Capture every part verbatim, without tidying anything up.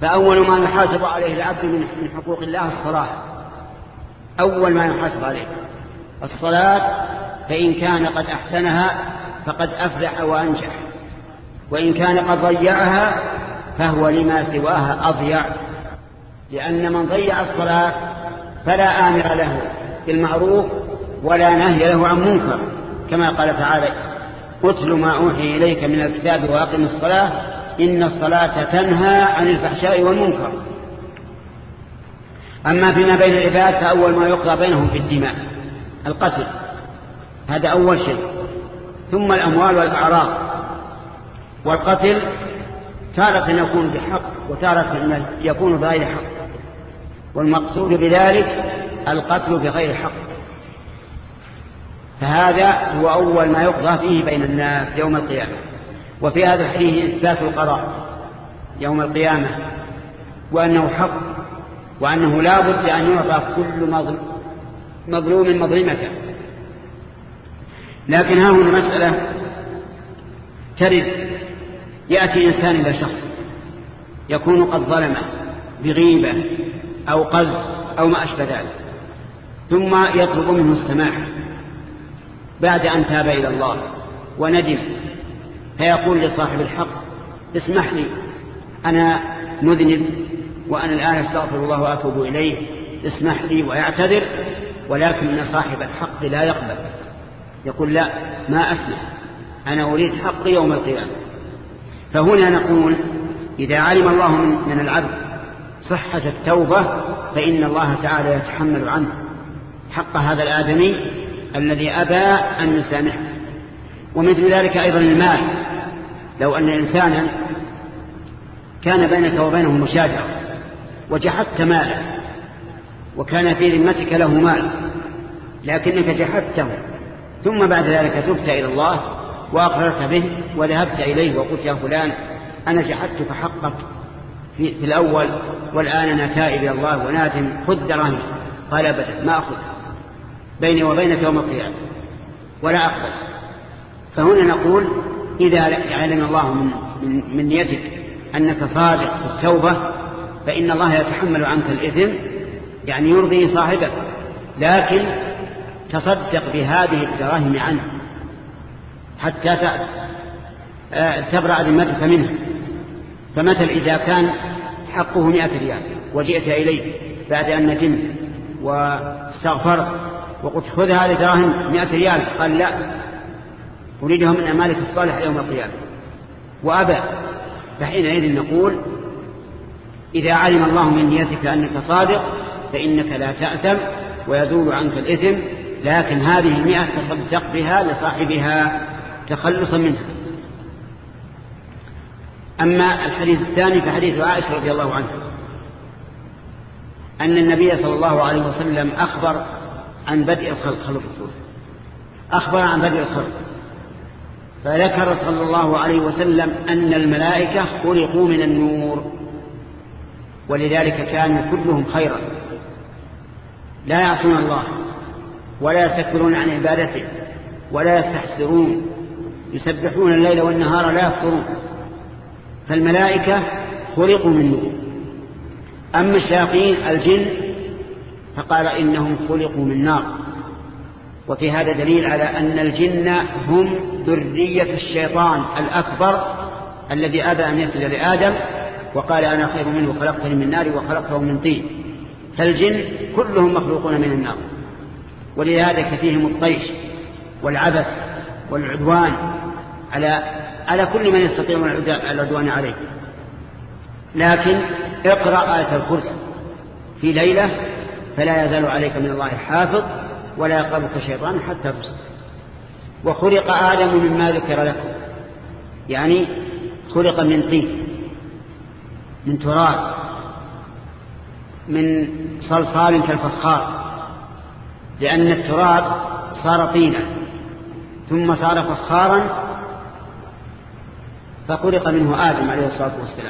فأول ما يحاسب عليه العبد من حقوق الله الصلاة، أول ما يحاسب عليه الصلاة، فإن كان قد أحسنها فقد أفلح وأنجح، وإن كان قد ضيعها فهو لما سواها أضيع، لأن من ضيع الصلاة فلا آمر له بالمعروف ولا نهي له عن منكر، كما قال تعالى: اتل ما أوحي إليك من الكتاب وأقم الصلاة إن الصلاة تنهى عن الفحشاء والمنكر. أما فيما بين العباد فأول ما يقضى بينهم في الدماء القتل، هذا أول شيء، ثم الأموال والأعراض. والقتل تارة يكون بحق وتارة يكون بغير حق، والمقصود بذلك القتل بغير حق، فهذا هو أول ما يقضى فيه بين الناس يوم القيامة. وفي هذا الحديث إثبات القضاء يوم القيامة، وأنه حق، وأنه لا بد أن يعطى كل مظلوم مظلمته. لكن ها هنا مسألة ترد، يأتي إنسان إلى شخص يكون قد ظلمه بغيبة أو قذف أو ما أشبه ذلك، ثم يطلب منه السماح بعد أن تاب إلى الله وندم، فيقول لصاحب الحق: اسمح لي، أنا مذنب وأنا الآن استغفر الله وأتوب إليه، اسمح لي، ويعتذر، ولكن صاحب الحق لا يقبل، يقول: لا، ما أسمح، أنا أريد حقي يوم القيامة. فهنا نقول: إذا علم الله من العبد صحة التوبة فإن الله تعالى يتحمل عنه حق هذا الآدمي الذي أبى أن يسامحه. ومثل ذلك أيضا المال، لو أن إنسانا كان بينك وبينه مشاجرة وجحدت ماله، وكان في ذمتك له مال لكنك جحدته، ثم بعد ذلك تبت إلى الله وأقررت به وذهبت إليه وقلت: يا فلان، أنا جحدتك حقك في, في الأول، والآن أنا تائب إلى الله ونادم، خذ دراهمي. قال: أبدا، ما أخذ، بيني وبينك يوم القيامة ولا أقبل. فهنا نقول: إذا علم الله من, من, من نيتك أنك صادق في التوبة فإن الله يتحمل عنك الإثم، يعني يرضي صاحبك، لكن تصدق بهذه الدراهم عنه حتى تبرأ ذمتك منه. فمثل إذا كان حقه مئة ريال وجئت إليه بعد أن ندمت واستغفرت وقلت: خذ هذه الدراهم مئة ريال، قال: لا، أريدها من أمالك الصالح يوم القيامة، وأبى، فحينئذ نقول: إذا علم الله من نيتك أنك صادق فإنك لا تأثم ويزول عنك الإثم، لكن هذه المئة تصدق بها لصاحبها تخلصا منها. أما الحديث الثاني فحديث عائشة رضي الله عنها أن النبي صلى الله عليه وسلم أخبر عن بدء الخلق، أخبر عن بدء الخلق، فذكر صلى الله عليه وسلم أن الملائكة خلقوا من النور، ولذلك كانوا كلهم خيرا، لا يعصون الله ولا يستكبرون عن عبادته ولا يستحسرون، يسبحون الليل والنهار لا يفطرون. فالملائكة خلقوا من نور. أما الشياطين الجن فقال إنهم خلقوا من نار. وفي هذا دليل على أن الجن هم ذرية الشيطان الأكبر الذي أبى أن يسجد لآدم وقال: أنا خير منه، خلقتني من نار وخلقته من طين. فالجن كلهم مخلوقون من النار، ولذلك فيهم الطيش والعبث والعدوان على على كل من يستطيع العدوان عليه. لكن اقرأ آية الكرسي في ليلة فلا يزال عليك من الله حافظ ولا يقربك شيطان حتى تصبح. وخلق آدم مما ذكر لكم، يعني خلق من طين، من تراب، من صلصال كالفخار، لأن التراب صار طينا ثم صار فخارا فخلق منه آدم عليه الصلاة والسلام.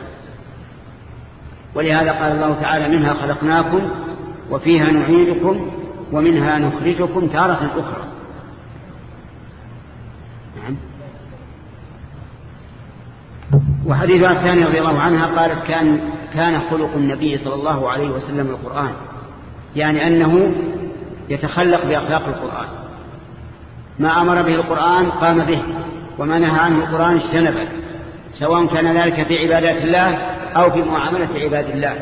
ولهذا قال الله تعالى: منها خلقناكم وفيها نعيدكم ومنها نخرجكم تارة أخرى. نعم. وحديثها الثاني رضي الله عنها قالت: كان كان خلق النبي صلى الله عليه وسلم القرآن، يعني أنه يتخلق بأخلاق القرآن، ما أمر به القرآن قام به، وما نهى عنه القرآن اجتنبه، سواء كان ذلك في عبادات الله أو في معاملة عباد الله.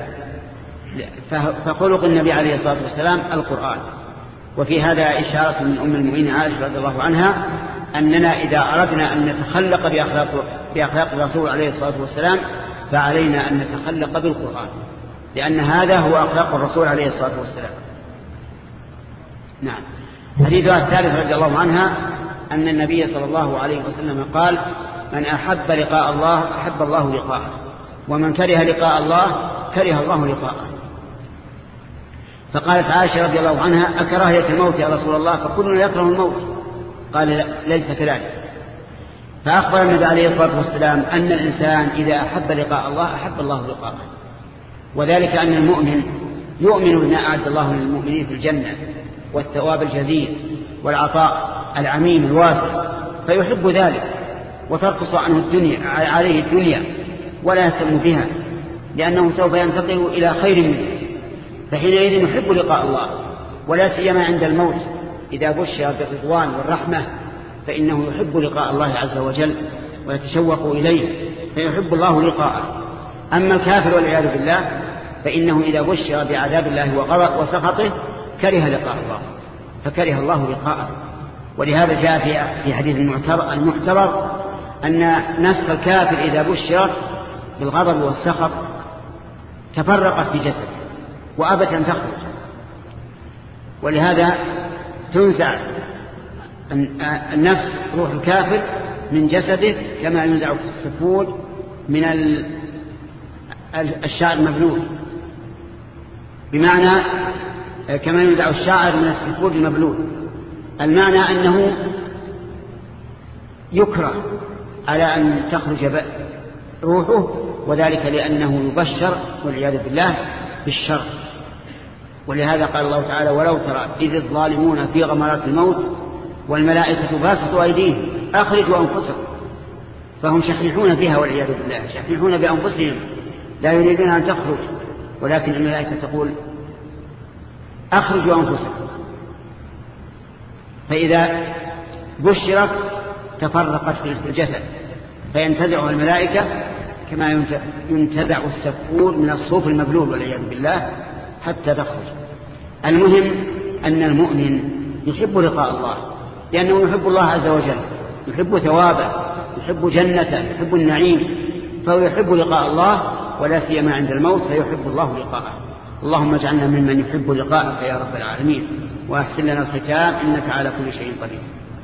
فخلق النبي عليه الصلاة والسلام القرآن. وفي هذا إشارة من أم المؤمنين عائشة رضي الله عنها أننا إذا أردنا أن نتخلق بأخلاق, بأخلاق الرسول عليه الصلاة والسلام فعلينا أن نتخلق بالقرآن، لأن هذا هو أخلاق الرسول عليه الصلاة والسلام. نعم. حديثها الثالث رضي الله عنها أن النبي صلى الله عليه وسلم قال: من أحب لقاء الله أحب الله لقاءه، ومن كره لقاء الله كره الله لقاءه. فقالت عائشة رضي الله عنها: أكراهية الموت يا رسول الله؟ فكلنا يكره الموت. قال: لا، ليس كذلك. فأخبر النبي عليه الصلاة والسلام أن الإنسان إذا أحب لقاء الله أحب الله لقاءه، وذلك أن المؤمن يؤمن بما أعد الله للمؤمنين في الجنة والثواب الجزيل والعطاء العميم الواسع، فيحب ذلك وترقص عنه الدنيا عليه الدنيا ولا يهتم بها، لأنه سوف ينتقل إلى خير منه، فحينئذ يحب لقاء الله. ولا سيما عند الموت إذا بشر بالرضوان والرحمة فإنه يحب لقاء الله عز وجل ويتشوق إليه، فيحب الله لقاءه. أما الكافر والعياذ بالله فإنه إذا بشر بعذاب الله وغضب وسخطه كره لقاء الله، فكره الله لقاءه. ولهذا جاء في حديث المعتبر أن نفس الكافر إذا بشرت بالغضب والسخط تفرقت في جسده وأبت أن تخرج، ولهذا تنزع النفس روح الكافر من جسده كما ينزع السفول من الشعر المبلول، بمعنى كما ينزع الشعر من السفول المبلول. المعنى أنه يكره على أن تخرج روحه، وذلك لأنه يبشر والعياذ بالله بالشر. ولهذا قال الله تعالى: ولو ترى إذ الظالمون في غمرات الموت والملائكة باسطوا أيديهم أخرجوا أنفسكم. فهم شحيحون فيها والعياذ بالله، شحيحون بأنفسهم لا يريدون أن تخرج، ولكن الملائكة تقول أخرجوا أنفسكم. فإذا بشرت تفرقت في الجسد فينتزعها الملائكة كما ينتزع السفور من الصوف المبلول والعياذ بالله حتى تخرج. المهم أن المؤمن يحب لقاء الله، لأنه يحب الله عز وجل، يحب ثوابه، يحب جنته، يحب النعيم، فهو يحب لقاء الله، ولا سيما عند الموت فيحب الله لقاءه. اللهم اجعلنا ممن يحب لقاءك يا رب العالمين، وأحسن لنا الختام، إنك على كل شيء قدير.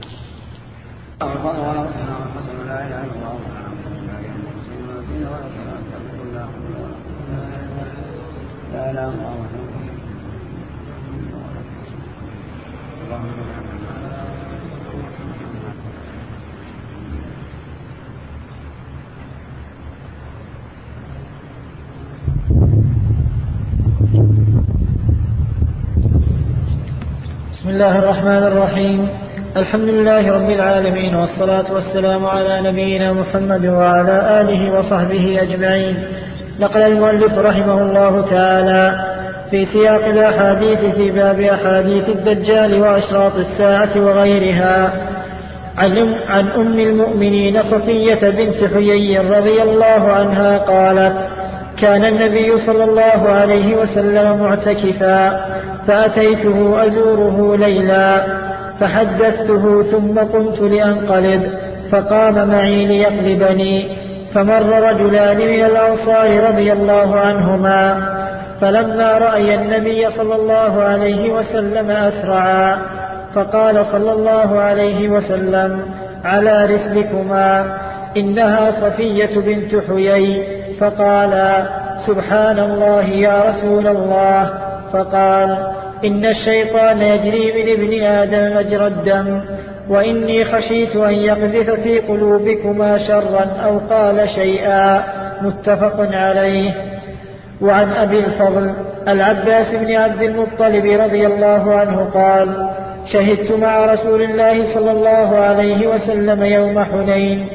بسم الله الرحمن الرحيم. الحمد لله رب العالمين، والصلاة والسلام على نبينا محمد وعلى آله وصحبه أجمعين. نقل المؤلف رحمه الله تعالى في سياق الأحاديث في باب أحاديث الدجال وأشراط الساعة وغيرها عن أم المؤمنين صفية بنت حيي رضي الله عنها قالت: كان النبي صلى الله عليه وسلم معتكفا، فأتيته أزوره ليلا، فحدثته ثم قمت لأنقلب، فقام معي ليقلبني، فمر رجلان من الأنصار رضي الله عنهما، فلما رأي النبي صلى الله عليه وسلم أسرعا، فقال صلى الله عليه وسلم: على رسلكما، إنها صفية بنت حيي. فقال: سبحان الله يا رسول الله. فقال: إن الشيطان يجري من ابن آدم مجرى الدم، وإني خشيت أن يقذف في قلوبكما شرا أو قال شيئا. متفق عليه. وعن أبي الفضل العباس بن عبد المطلب رضي الله عنه قال: شهدت مع رسول الله صلى الله عليه وسلم يوم حنين،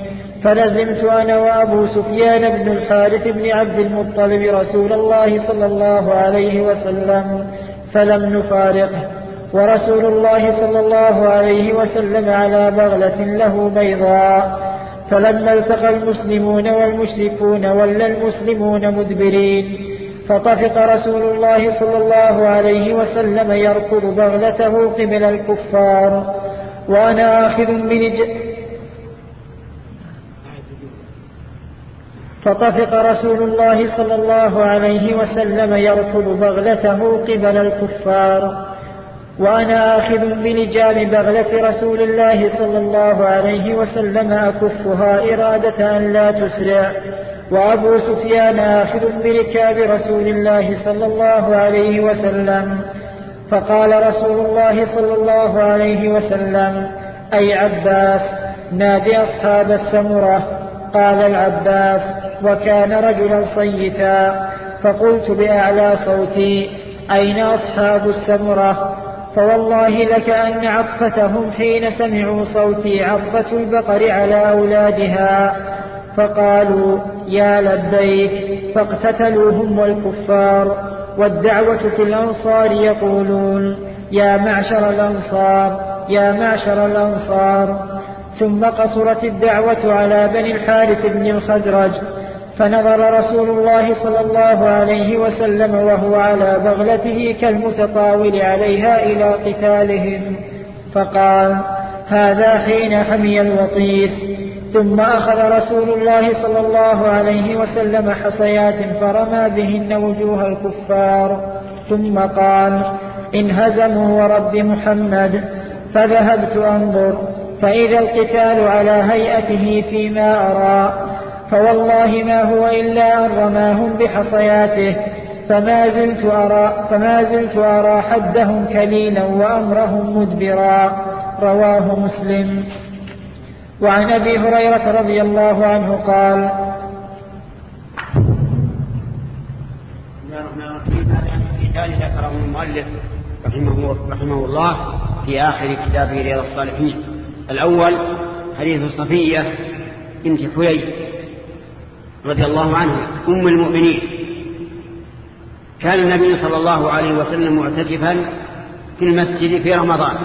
فلزمت أنا وأبو سفيان بن الحارث بن عبد المطلب رسول الله صلى الله عليه وسلم فلم نفارقه، ورسول الله صلى الله عليه وسلم على بغلة له بيضاء. فلما التقى المسلمون والمشركون ولى المسلمون مدبرين، فطفق رسول الله صلى الله عليه وسلم يركض بغلته قبل الكفار، وأنا آخذ بنج فطفق رسول الله صلى الله عليه وسلم يركض بغلته قبل الكفار، وأنا آخذ بلجام بغلة رسول الله صلى الله عليه وسلم أكفها إرادة أن لا تسرع، وأبو سفيان آخذ بركاب رسول الله صلى الله عليه وسلم. فقال رسول الله صلى الله عليه وسلم: أي عباس، نادي أصحاب السمرة. قال العباس، وكان رجلا صيتا، فقلت بأعلى صوتي: أين أصحاب السمرة؟ فوالله لكأن عطفتهم حين سمعوا صوتي عطفة البقر على أولادها. فقالوا: يا لبيك، فاقتتلوهم والكفار. والدعوة في الأنصار يقولون: يا معشر الأنصار، يا معشر الأنصار. ثم قصرت الدعوة على بني الحارث بن الخزرج، فنظر رسول الله صلى الله عليه وسلم وهو على بغلته كالمتطاول عليها إلى قتالهم، فقال: هذا حين حمي الوطيس. ثم أخذ رسول الله صلى الله عليه وسلم حصيات فرمى بهن وجوه الكفار، ثم قال: انهزموا ورب محمد. فذهبت أنظر، فإذا القتال على هيئته فيما أرى، فوالله ما هو إلا أن رماهم بحصياته، فما زلت أرى, فما زلت أرى حدهم كليلا وأمرهم مدبرا. رواه مسلم. وعن أبي هريرة رضي الله عنه قال: القتال ذكره المؤلف رحمه, رحمه الله في آخر كتابه رياض الصالحين. الأول حديث صفية بنت حيي رضي الله عنها أم المؤمنين. كان النبي صلى الله عليه وسلم معتكفا في المسجد في رمضان،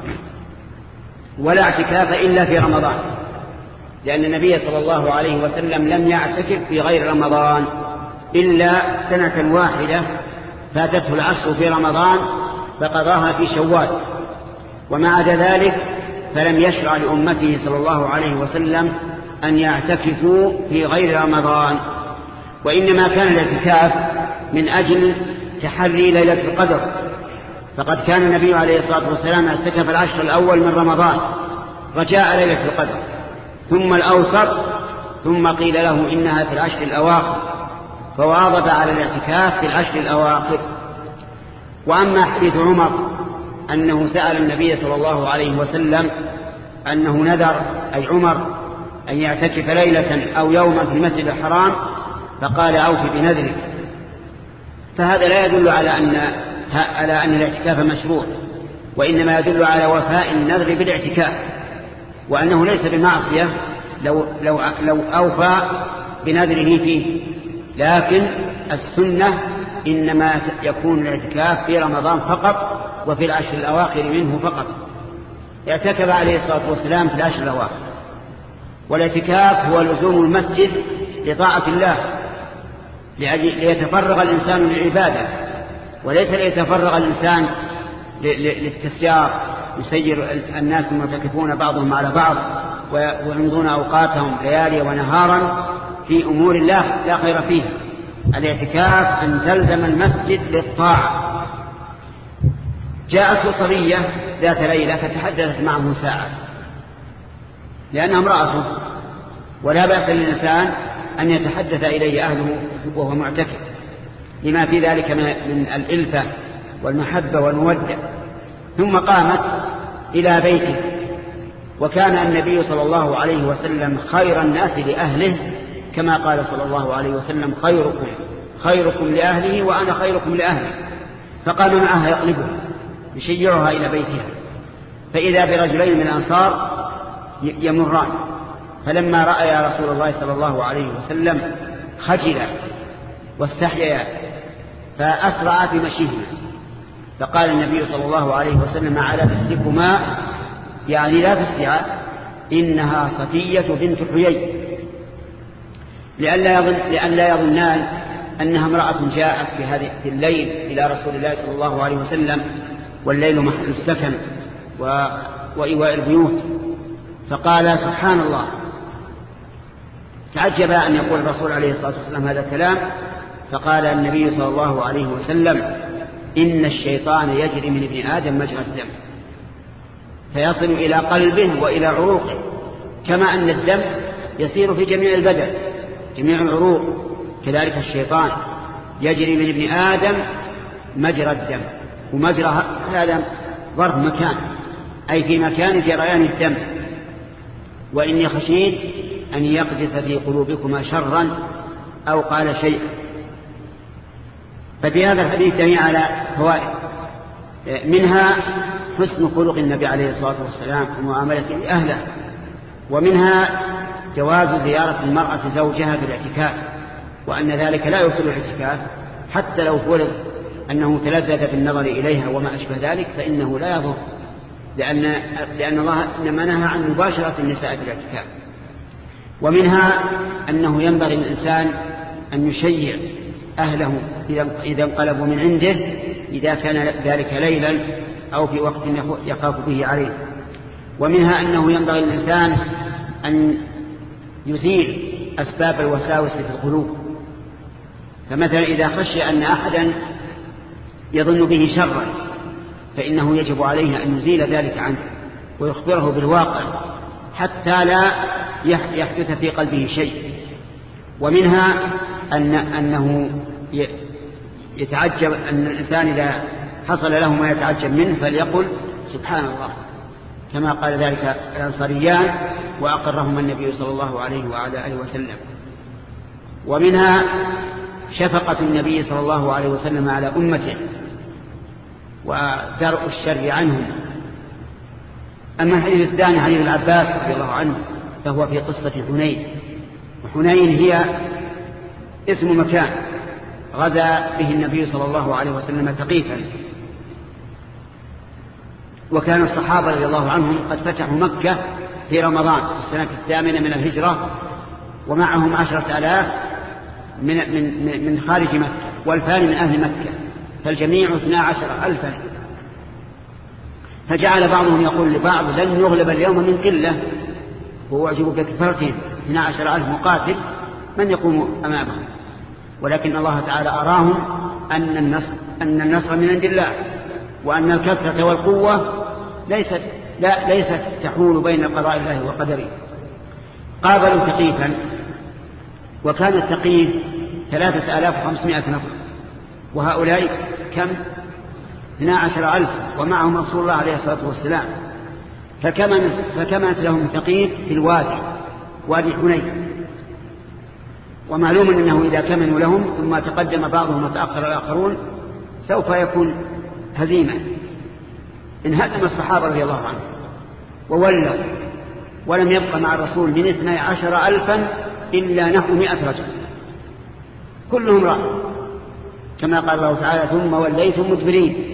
ولا اعتكاف إلا في رمضان، لأن النبي صلى الله عليه وسلم لم يعتكف في غير رمضان إلا سنة واحدة فاتته العشر في رمضان فقضاها في شوال، وما عدا ذلك فلم يشرع لأمته صلى الله عليه وسلم أن يعتكفوا في غير رمضان، وإنما كان الاعتكاف من أجل تحري ليلة القدر، فقد كان النبي عليه الصلاة والسلام اعتكف العشر الأول من رمضان رجاء ليلة القدر، ثم الأوسط، ثم قيل له إنها في العشر الأواخر فواظب على الاعتكاف في العشر الأواخر. وأما حديث عمر أنه سأل النبي صلى الله عليه وسلم أنه نذر أي عمر أن يعتكف ليلة أو يوما في المسجد الحرام فقال: أوفي بنذرك. فهذا لا يدل على أن على أن الاعتكاف مشروع، وإنما يدل على وفاء النذر بالاعتكاف، وأنه ليس بمعصية لو, لو, لو أوفى بنذره فيه، لكن السنة إنما يكون الاعتكاف في رمضان فقط وفي العشر الأواخر منه فقط. اعتكف عليه الصلاة والسلام في العشر الأواخر، والاعتكاف هو لزوم المسجد لطاعة الله ليتفرغ الإنسان للعبادة، وليس ليتفرغ الإنسان للتسيار يسير الناس المعتكفون بعضهم على بعض ويمضون أوقاتهم ليالي ونهارا في أمور الله لا خير فيها. الاعتكاف أن تلزم المسجد للطاعة. جاءت صبية ذات ليلة فتحدثت معه ساعة لأنها امرأته، ولا بأس للإنسان أن يتحدث إليه أهله وهو معتكف لما في ذلك من الإلفة والمحبة والمودة. ثم قامت إلى بيته، وكان النبي صلى الله عليه وسلم خير الناس لأهله كما قال صلى الله عليه وسلم: خيركم خيركم لأهله وأنا خيركم لأهله. فقام معها يقلبها يشيعها إلى بيتها، فإذا برجلين من الأنصار يمران فلما رأى رسول الله صلى الله عليه وسلم خجلا واستحيا فأسرع في مشيهما، فقال النبي صلى الله عليه وسلم: على رسلكما، يعني لا تسرعا، إنها صفية بنت حيي، لئلا يظن لئلا يظنان أنها امرأة جاءت في هذه الليل إلى رسول الله صلى الله عليه وسلم، والليل محل السكن وإيواء البيوت. فقال: سبحان الله. تعجب أن يقول الرسول عليه الصلاة والسلام هذا الكلام، فقال النبي صلى الله عليه وسلم: إن الشيطان يجري من ابن آدم مجرى الدم، فيصل إلى قلبه وإلى عروقه، كما أن الدم يسير في جميع البدن جميع العروق، كذلك الشيطان يجري من ابن آدم مجرى الدم. ومجرى هذا ظرف مكان، أي في مكان جريان الدم. وإني خشيت أن يقذف في قلوبكما شرا أو قال شيئا. ففي هذا الحديث دليل على فوائد، منها حسن خلق النبي عليه الصلاة والسلام ومعاملته لأهله، ومنها جواز زيارة المرأة زوجها في الاعتكاف، وأن ذلك لا يبطل الاعتكاف حتى لو فرض أنه تلذذ بالنظر إليها وما أشبه ذلك، فإنه لا يضر، لأن, لأن الله إنما نهى عن مباشرة النساء في الاعتكاف. ومنها أنه ينبغي الإنسان أن يشيع أهله إذا انقلبوا من عنده، إذا كان ذلك ليلا أو في وقت يخاف به عليه. ومنها أنه ينبغي الإنسان أن يزيل أسباب الوساوس في القلوب، فمثلا إذا خشي أن أحدا يظن به شرا فإنه يجب عليه أن يزيل ذلك عنه ويخبره بالواقع حتى لا يحدث في قلبه شيء. ومنها أن أنه يتعجب أن الإنسان إذا حصل له ما يتعجب منه فليقل سبحان الله، كما قال ذلك الأنصاريان وأقرهما النبي صلى الله عليه وعلى آله وسلم. ومنها شفقة النبي صلى الله عليه وسلم على أمته ودرء الشر عنهم. أما الحديث الثاني حديث العباس رضي الله عنه فهو في قصة حنين، وحنين هي اسم مكان غزا به النبي صلى الله عليه وسلم ثقيفا، وكان الصحابة رضي الله عنهم قد فتحوا مكة في رمضان في السنة الثامنة من الهجرة، ومعهم عشرة آلاف من, من, من خارج مكة والفان من أهل مكة، فالجميع اثنا عشر ألفا. فجعل بعضهم يقول لبعض لن يغلب اليوم من قلة، وهو أعجب بكثرتهم اثنا عشر ألف مقاتل من يقوم أمامهم، ولكن الله تعالى أراهم أن النصر, أن النصر من عند الله، وأن الكثرة والقوة ليست, لا ليست تحول بين قضاء الله وقدره. قابلوا ثقيفا، وكان الثقيف ثلاثة آلاف وخمسمائة نفر، وهؤلاء كم؟ اثنا عشر ألف، ومعهم رسول الله عليه الصلاة والسلام. فكمنت لهم ثقيف في الوادي، وادي حنين. ومعلوم أنه إذا كمنوا لهم ثم تقدم بعضهم وتأخر الآخرون سوف يكون هزيمة. انهزم الصحابة رضي الله عنهم وولوا، ولم يبقى مع الرسول من اثني عشر ألفا إلا نحو مئة رجل، كلهم راحوا كما قال الله تعالى ثم وليتم مدبرين.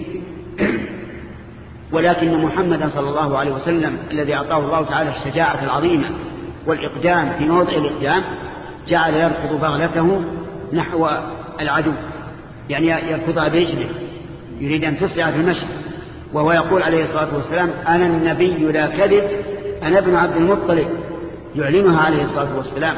ولكن محمدا صلى الله عليه وسلم الذي أعطاه الله تعالى الشجاعة العظيمة والإقدام في موضع الإقدام جعل يركض بغلته نحو العدو، يعني يركضها برجله، يريد أن تسرع في المشي، وهو يقول عليه الصلاة والسلام أنا النبي لا كذب، أنا ابن عبد المطلب، يعلنها عليه الصلاة والسلام.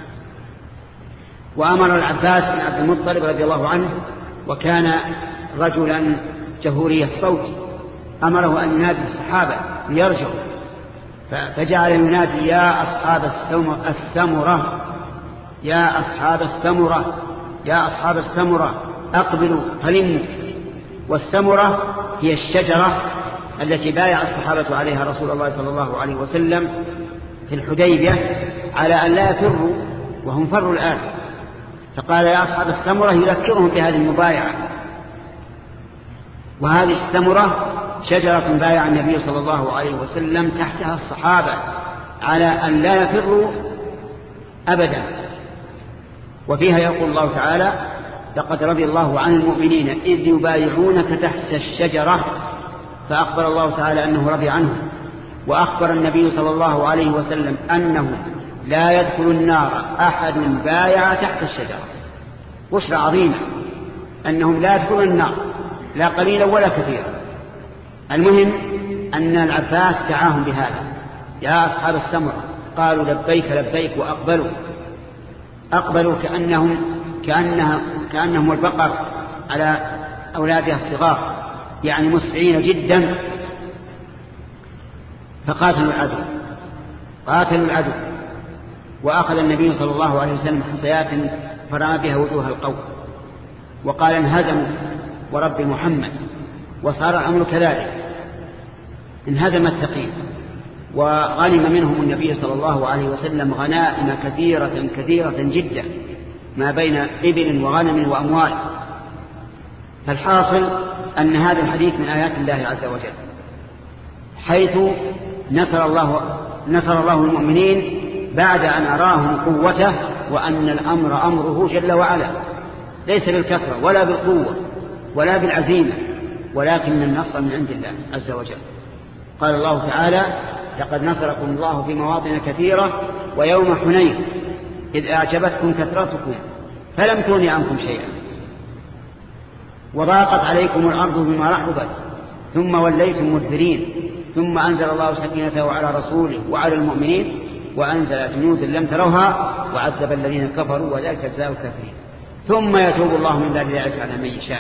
وأمر العباس بن عبد المطلب رضي الله عنه، وكان رجلا جهوري الصوت، أمره أن ينادي الصحابة ليرجعوا، فجعل ينادي يا أصحاب السمرة، يا أصحاب السمرة، يا أصحاب السمرة أقبلوا هلموا. والسمرة هي الشجرة التي بايع الصحابة عليها رسول الله صلى الله عليه وسلم في الحديبية على أن لا يفروا، وهم فروا الآن، فقال يا أصحاب السمرة يذكرهم بهذه المبايعة. وهذه السمرة شجرة بايع النبي صلى الله عليه وسلم تحتها الصحابة على أن لا يفروا أبدا. وفيها يقول الله تعالى: لقد رضي الله عن المؤمنين إذ يبايعونك تحت الشجرة، فأخبر الله تعالى أنه رضي عنه، وأخبر النبي صلى الله عليه وسلم أنه لا يدخل النار أحد بايع تحت الشجرة. بشرى عظيمة أنهم لا يدخلون النار لا قليلا ولا كثيرا. المهم أن العباس دعاهم بهذا: يا أصحاب السمرة، قالوا لبيك لبيك، وأقبلوا أقبلوا كأنهم كأنها كأنهم البقر على أولادها الصغار، يعني مسرعين جدا. فقاتلوا العدو قاتلوا العدو وأخذ النبي صلى الله عليه وسلم حصيات فرمى بها وجوه القوم، وقال: انهزموا ورب محمد. وصار الأمر كذلك، انهزم الثقيل، وغنم منهم النبي صلى الله عليه وسلم غنائم كثيرة كثيرة جدا، ما بين إبل وغنم وأموال. فالحاصل أن هذا الحديث من آيات الله عز وجل، حيث نصر الله نصر الله المؤمنين بعد أن أراهم قوته، وأن الأمر أمره جل وعلا، ليس بالكثرة ولا بالقوة ولا بالعزيمة، ولكن النصر من عند الله عز وجل. قال الله تعالى: لقد نصركم الله في مواطن كثيرة ويوم حنين إذ أعجبتكم كثرتكم فلم تغن عنكم شيئا وضاقت عليكم الأرض بما رحبت ثم وليتم مدبرين ثم أنزل الله سكينته على رسوله وعلى المؤمنين وأنزل جنودا لم تروها وعذب الذين كفروا وذلك جزاء الكافرين ثم يتوب الله من بعد ذلك على من يشاء.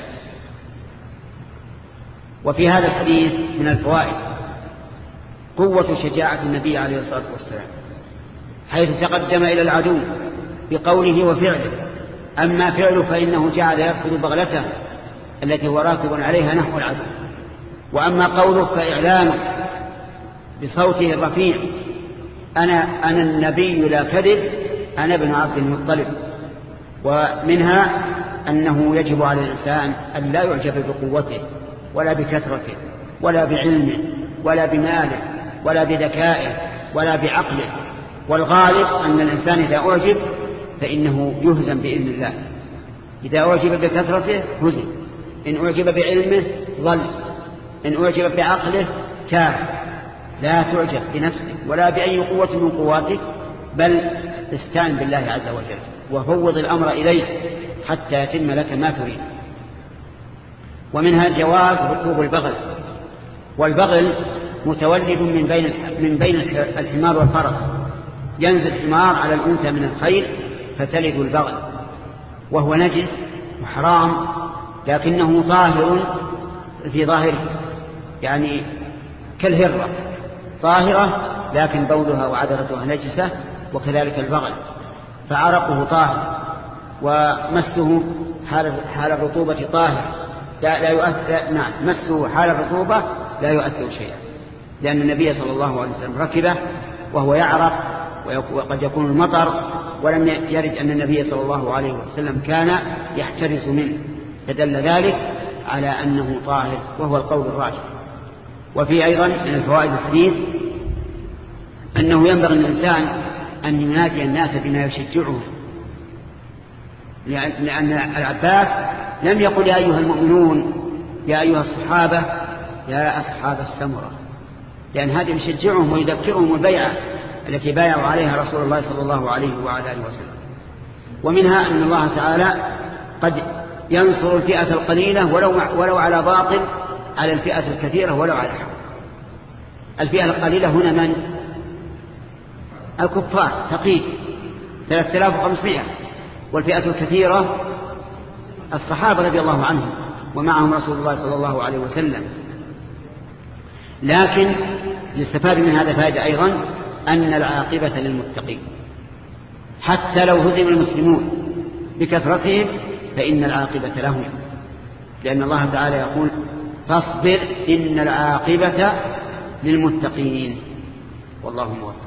وفي هذا الحديث من الفوائد قوة شجاعة النبي عليه الصلاة والسلام، حيث تقدم إلى العدو بقوله وفعله. أما فعله فإنه جعل يركض بغلته التي هو راكب عليها نحو العدو، وأما قوله فإعلانه بصوته الرفيع: أنا, أنا النبي لا كذب، أنا ابن عبد المطلب. ومنها أنه يجب على الإنسان أن لا يعجب بقوته ولا بكثرته ولا بعلمه ولا بماله ولا بذكائه ولا بعقله، والغالب أن الإنسان إذا أعجب فإنه يهزم بإذن الله. إذا أعجب بكثرته هزم، إن أعجب بعلمه ظل، إن أعجب بعقله تاب. لا تعجب بنفسك ولا بأي قوة من قواتك، بل استعن بالله عز وجل وفوض الأمر إليه حتى يتم لك ما تريد. ومنها جواز ركوب البغل، والبغل متولد من بين من بين الحمار والفرس، ينزل الحمار على الأنثى من الخيل فتلد البغل، وهو نجس وحرام لكنه طاهر في ظاهره، يعني كالهرة طاهرة لكن بولها وعذرتها نجسة، وكذلك البغل فعرقه طاهر ومسه حال حال الرطوبة طاهر لا, لا يؤثر. نعم، مسه حال الرطوبة لا يؤثر شيئا، لأن النبي صلى الله عليه وسلم ركبه وهو يعرق وقد يكون المطر، ولم يرد أن النبي صلى الله عليه وسلم كان يحترس منه، فدل ذلك على أنه طاهر وهو القول الراجح. وفي أيضا من الفوائد الحديث أنه ينبغي الإنسان أن ينادي الناس بما يشجعهم، لأن العباس لم يقل يا أيها المؤمنون يا أيها الصحابة يا أصحاب السمرة، لأن هذا يشجعهم ويذكرهم البيعة التي بايعوا عليها رسول الله صلى الله عليه وعلى آله وسلم. ومنها أن الله تعالى قد ينصر الفئة القليلة ولو, ولو على باطل على الفئة الكثيرة ولو على حق. الفئة القليلة هنا من؟ الكفار ثقيل ثلاثة آلاف وخمسمائة، والفئة الكثيرة الصحابة رضي الله عنهم ومعهم رسول الله صلى الله عليه وسلم. لكن يستفاد من هذا فائدة أيضا أن العاقبة للمتقين، حتى لو هزم المسلمون بكثرتهم فإن العاقبة لهم، لأن الله تعالى يقول فاصبر إن العاقبة للمتقين. والله موفق.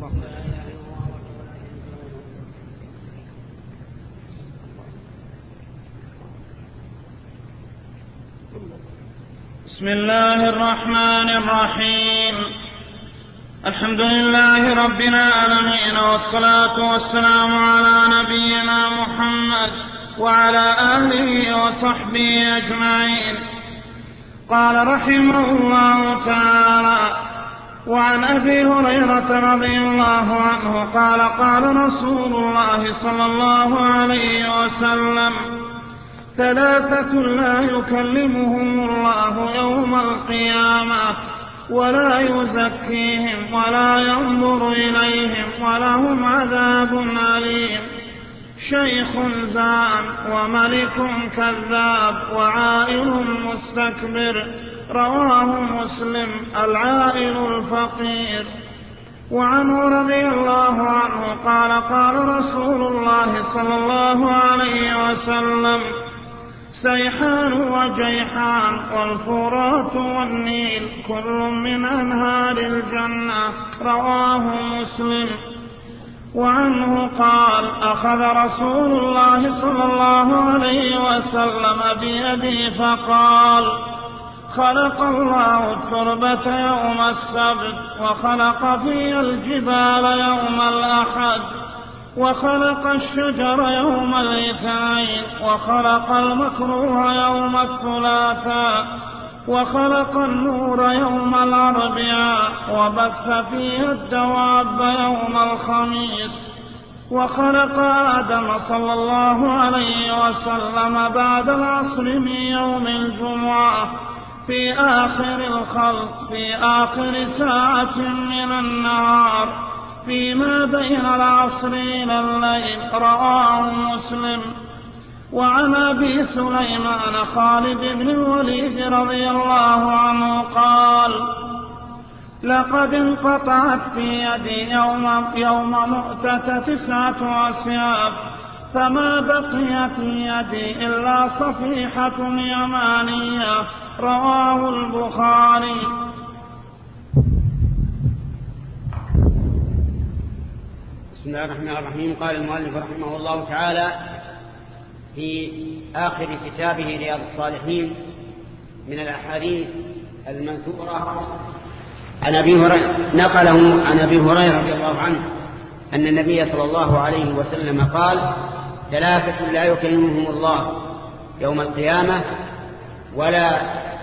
بسم الله الرحمن الرحيم. الحمد لله رب العالمين، والصلاة والسلام على نبينا محمد وعلى آله وصحبه أجمعين. قال رحمه الله تعالى: وعن أبي هريرة رضي الله عنه قال: قال رسول الله صلى الله عليه وسلم: ثلاثة لا يكلمهم الله يوم القيامة ولا يزكيهم ولا ينظر إليهم ولهم عذاب أليم: شيخ زان وملك كذاب وعائل مستكبر. رواه مسلم. العائل الفقير. وعنه رضي الله عنه قال: قال رسول الله صلى الله عليه وسلم: سيحان وجيحان والفرات والنيل كل من أنهار الجنة. رواه مسلم. وعنه قال: أخذ رسول الله صلى الله عليه وسلم بيدي فقال: خلق الله التربة يوم السبت، وخلق فيها الجبال يوم الأحد، وخلق الشجر يوم الاثنين، وخلق المكروه يوم الثلاثاء، وخلق النور يوم الأربعاء، وبث فيها الدواب يوم الخميس، وخلق آدم صلى الله عليه وسلم بعد العصر من يوم الجمعة في آخر الخلق في آخر ساعة من النهار فيما بين العصر إلى الليل. رواه مسلم. وعن أبي سليمان خالد بن الوليد رضي الله عنه قال: لقد انقطعت في يدي يوم, يوم مؤتة تسعة أسياف، فما بقي في يدي إلا صفيحة يمانية. رواه البخاري. بسم الله الرحمن الرحيم. قال المؤلف رحمه الله تعالى في آخر كتابه رياض الصالحين من الأحاديث المنثورة عن أبي هريرة، نقله عن أبي هريرة رضي الله عنه أن النبي صلى الله عليه وسلم قال: ثلاثة لا يكلمهم الله يوم القيامة ولا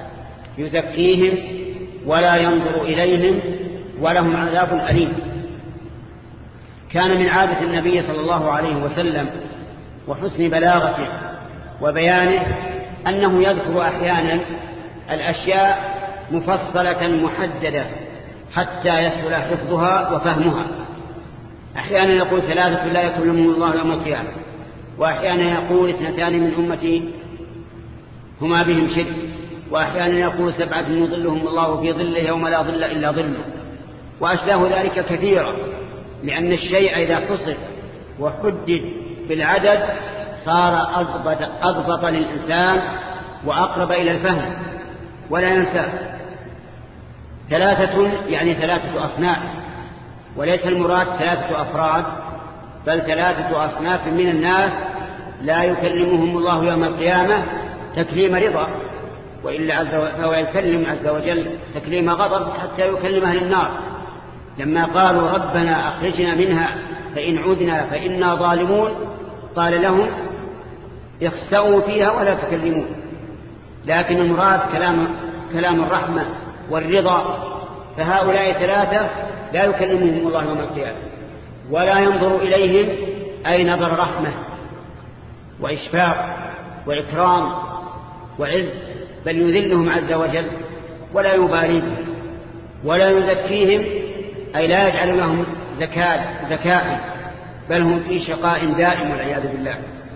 يزكيهم ولا ينظر إليهم ولهم عذاب أليم. كان من عادة النبي صلى الله عليه وسلم وحسن بلاغته وبيانه أنه يذكر أحيانا الأشياء مفصلة محددة حتى يسهل حفظها وفهمها. أحيانا يقول: ثلاثة لا يكلمهم الله يوم القيامة، وأحيانا يقول: اثنتان من أمتي هما بهم شرك، وأحيانا يقول: سبعة يظلهم الله في ظله يوم لا ظل إلا ظله، وأشباه ذلك كثيرا، لأن الشيء إذا حصر وحدد بالعدد صار أضبط, أضبط للإنسان وأقرب إلى الفهم ولا ينسى. ثلاثة يعني ثلاثة أصناف، وليس المراد ثلاثة أفراد، بل ثلاثة أصناف من الناس لا يكلمهم الله يوم القيامة تكليم رضا، وإلا عز فهو يكلم عز وجل تكليم غضب حتى يكلم أهل النار. لما قالوا: ربنا أخرجنا منها فإن عدنا فإنا ظالمون، قال لهم: اخسأوا فيها ولا تكلمون. لكن المراد كلام, كلام الرحمة والرضا، فهؤلاء ثلاثة لا يكلمهم الله يوم القيامة ولا ينظر إليهم، أي نظر رحمة وإشفاق وإكرام وعز، بل يذلهم عز وجل ولا يباليهم ولا يزكيهم، أي لا يجعل لهم زكاة زكاة بل هم في شقاء دائم والعياذ بالله.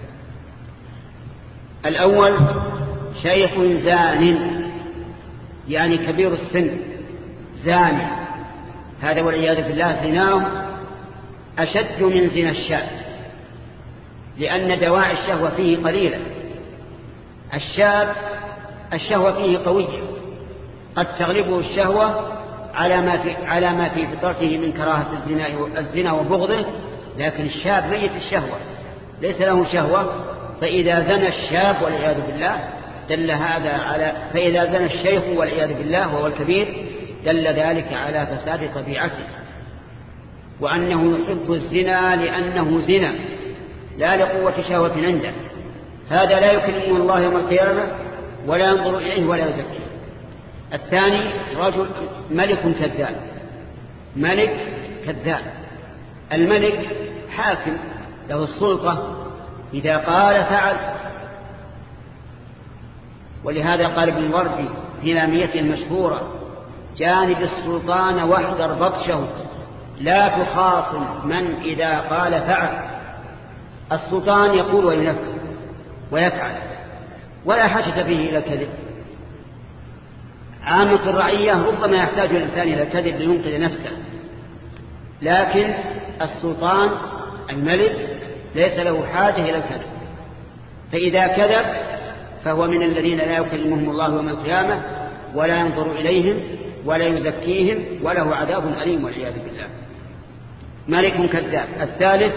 الأول: شيخ زان، يعني كبير السن زاني، هذا والعياذ بالله زناه أشد من زنا الشاب، لأن دواعي الشهوة فيه قليلة. الشاب الشهوة فيه قوية، قد تغلبه الشهوة على ما في على ما في فطرته من كراهة الزنا الزنا وبغضه، لكن الشاب ميت الشهوة ليس له شهوة، فإذا زنى الشاب والعياذ بالله دل هذا على فإذا زنى الشيخ والعياذ بالله وهو الكبير دل ذلك على فساد طبيعته، وأنه يحب الزنا لأنه زنا لا لقوة شهوة عنده. هذا لا يكلمه الله يوم القيامة ولا ينظر إليه ولا يزكيه. الثاني رجل ملك كذاب، ملك كذاب. الملك حاكم له السلطة، إذا قال فعل. ولهذا قال ابن الوردي في لاميته المشهورة: جانب السلطان واحذر بطشه، لا تخاصم من إذا قال فعل. السلطان يقول وينفذ ويفعل ولا حاجة فيه إلى الكذب. عامة الرعية ربما يحتاج الإنسان إلى الكذب لينقذ نفسه، لكن السلطان الملك ليس له حاجة إلى الكذب، فإذا كذب فهو من الذين لا يكلمهم الله يوم القيامة ولا ينظر إليهم ولا يزكيهم وله عذاب أليم والعياذ بالله. ملك كذاب. الثالث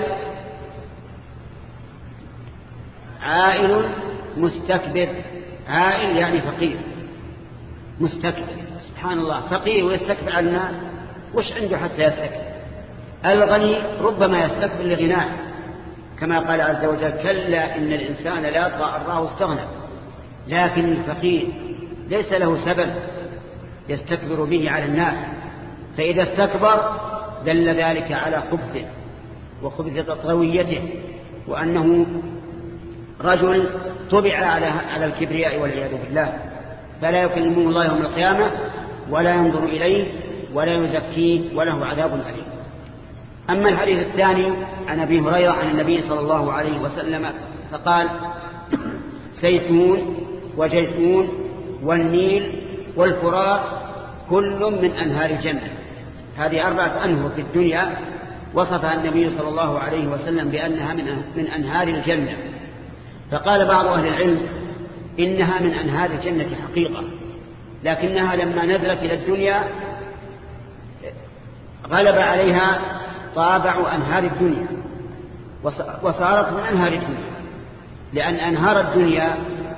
عائل مستكبر. عائل يعني فقير مستكبر، سبحان الله، فقير ويستكبر على الناس، وش عنده حتى يستكبر؟ الغني ربما يستكبر لغناه، كما قال عز وجل: كلا إن الإنسان لا يطغى أن رآه استغنى. لكن الفقير ليس له سبب يستكبر به على الناس، فإذا استكبر دل ذلك على خبثه وخبث طغويته، وأنه رجل طبع على على الكبرياء والعياذ بالله، فلا يكلمه الله يوم القيامة ولا ينظر إليه ولا يزكيه وله عذاب أليم. أما الحديث الثاني عن أبي هريرة عن النبي صلى الله عليه وسلم فقال: زيتون وجيتون والنيل والفرات كل من أنهار الجنة. هذه أربعة أنهر في الدنيا وصفها النبي صلى الله عليه وسلم بأنها من أنهار الجنة. فقال بعض أهل العلم إنها من أنهار الجنة حقيقة، لكنها لما نزلت إلى الدنيا غلب عليها طابع أنهار الدنيا وصارت من أنهار الدنيا، لأن أنهار الدنيا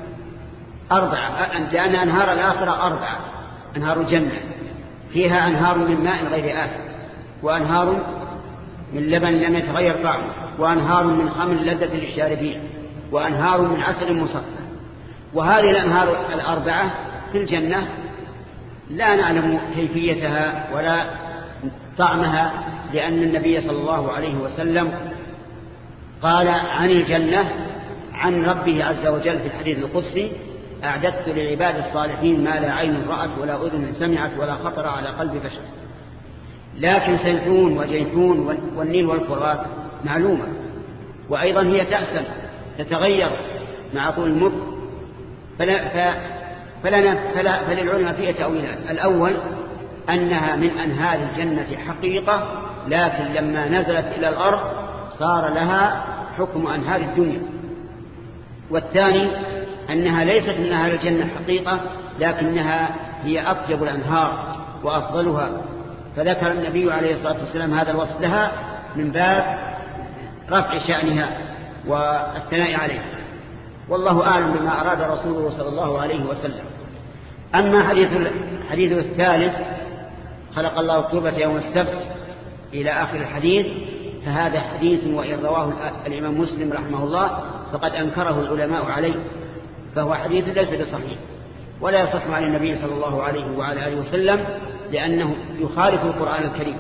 أربعة، لأن أنهار الآخرة أربعة. أنهار الجنة فيها أنهار من ماء غير آسن، وأنهار من لبن لم يتغير طعمه، وأنهار من خمر لذة للشاربين، وأنهار من عسل مصفى. وهذه الأنهار الأربعة في الجنة لا نعلم كيفيتها ولا طعمها، لأن النبي صلى الله عليه وسلم قال عن الجنة عن ربه عز وجل في الحديث القدسي: أعددت للعباد الصالحين ما لا عين رأت ولا أذن سمعت ولا خطر على قلب بشر. لكن زيتون وجيتون والنيل والفرات معلومة، وأيضا هي تأسن تتغير مع طول المر، فلا فلا فلا فللعلماء فيها تأويلان: الأول أنها من أنهار الجنة حقيقة، لكن لما نزلت إلى الأرض صار لها حكم أنهار الدنيا. والثاني أنها ليست من أنهار الجنة حقيقة، لكنها هي أطيب الأنهار وأفضلها، فذكر النبي عليه الصلاة والسلام هذا الوصف لها من باب رفع شأنها والثناء عليها، والله أعلم بما أراد رسوله صلى الله عليه وسلم. أما حديث الحديث الثالث: خلق الله التوبة يوم السبت إلى آخر الحديث، فهذا حديث وإن رواه الإمام مسلم رحمه الله فقد أنكره العلماء عليه، فهو حديث ليس بصحيح ولا يصح عن النبي صلى الله عليه وعلى آله وسلم، لأنه يخالف القرآن الكريم،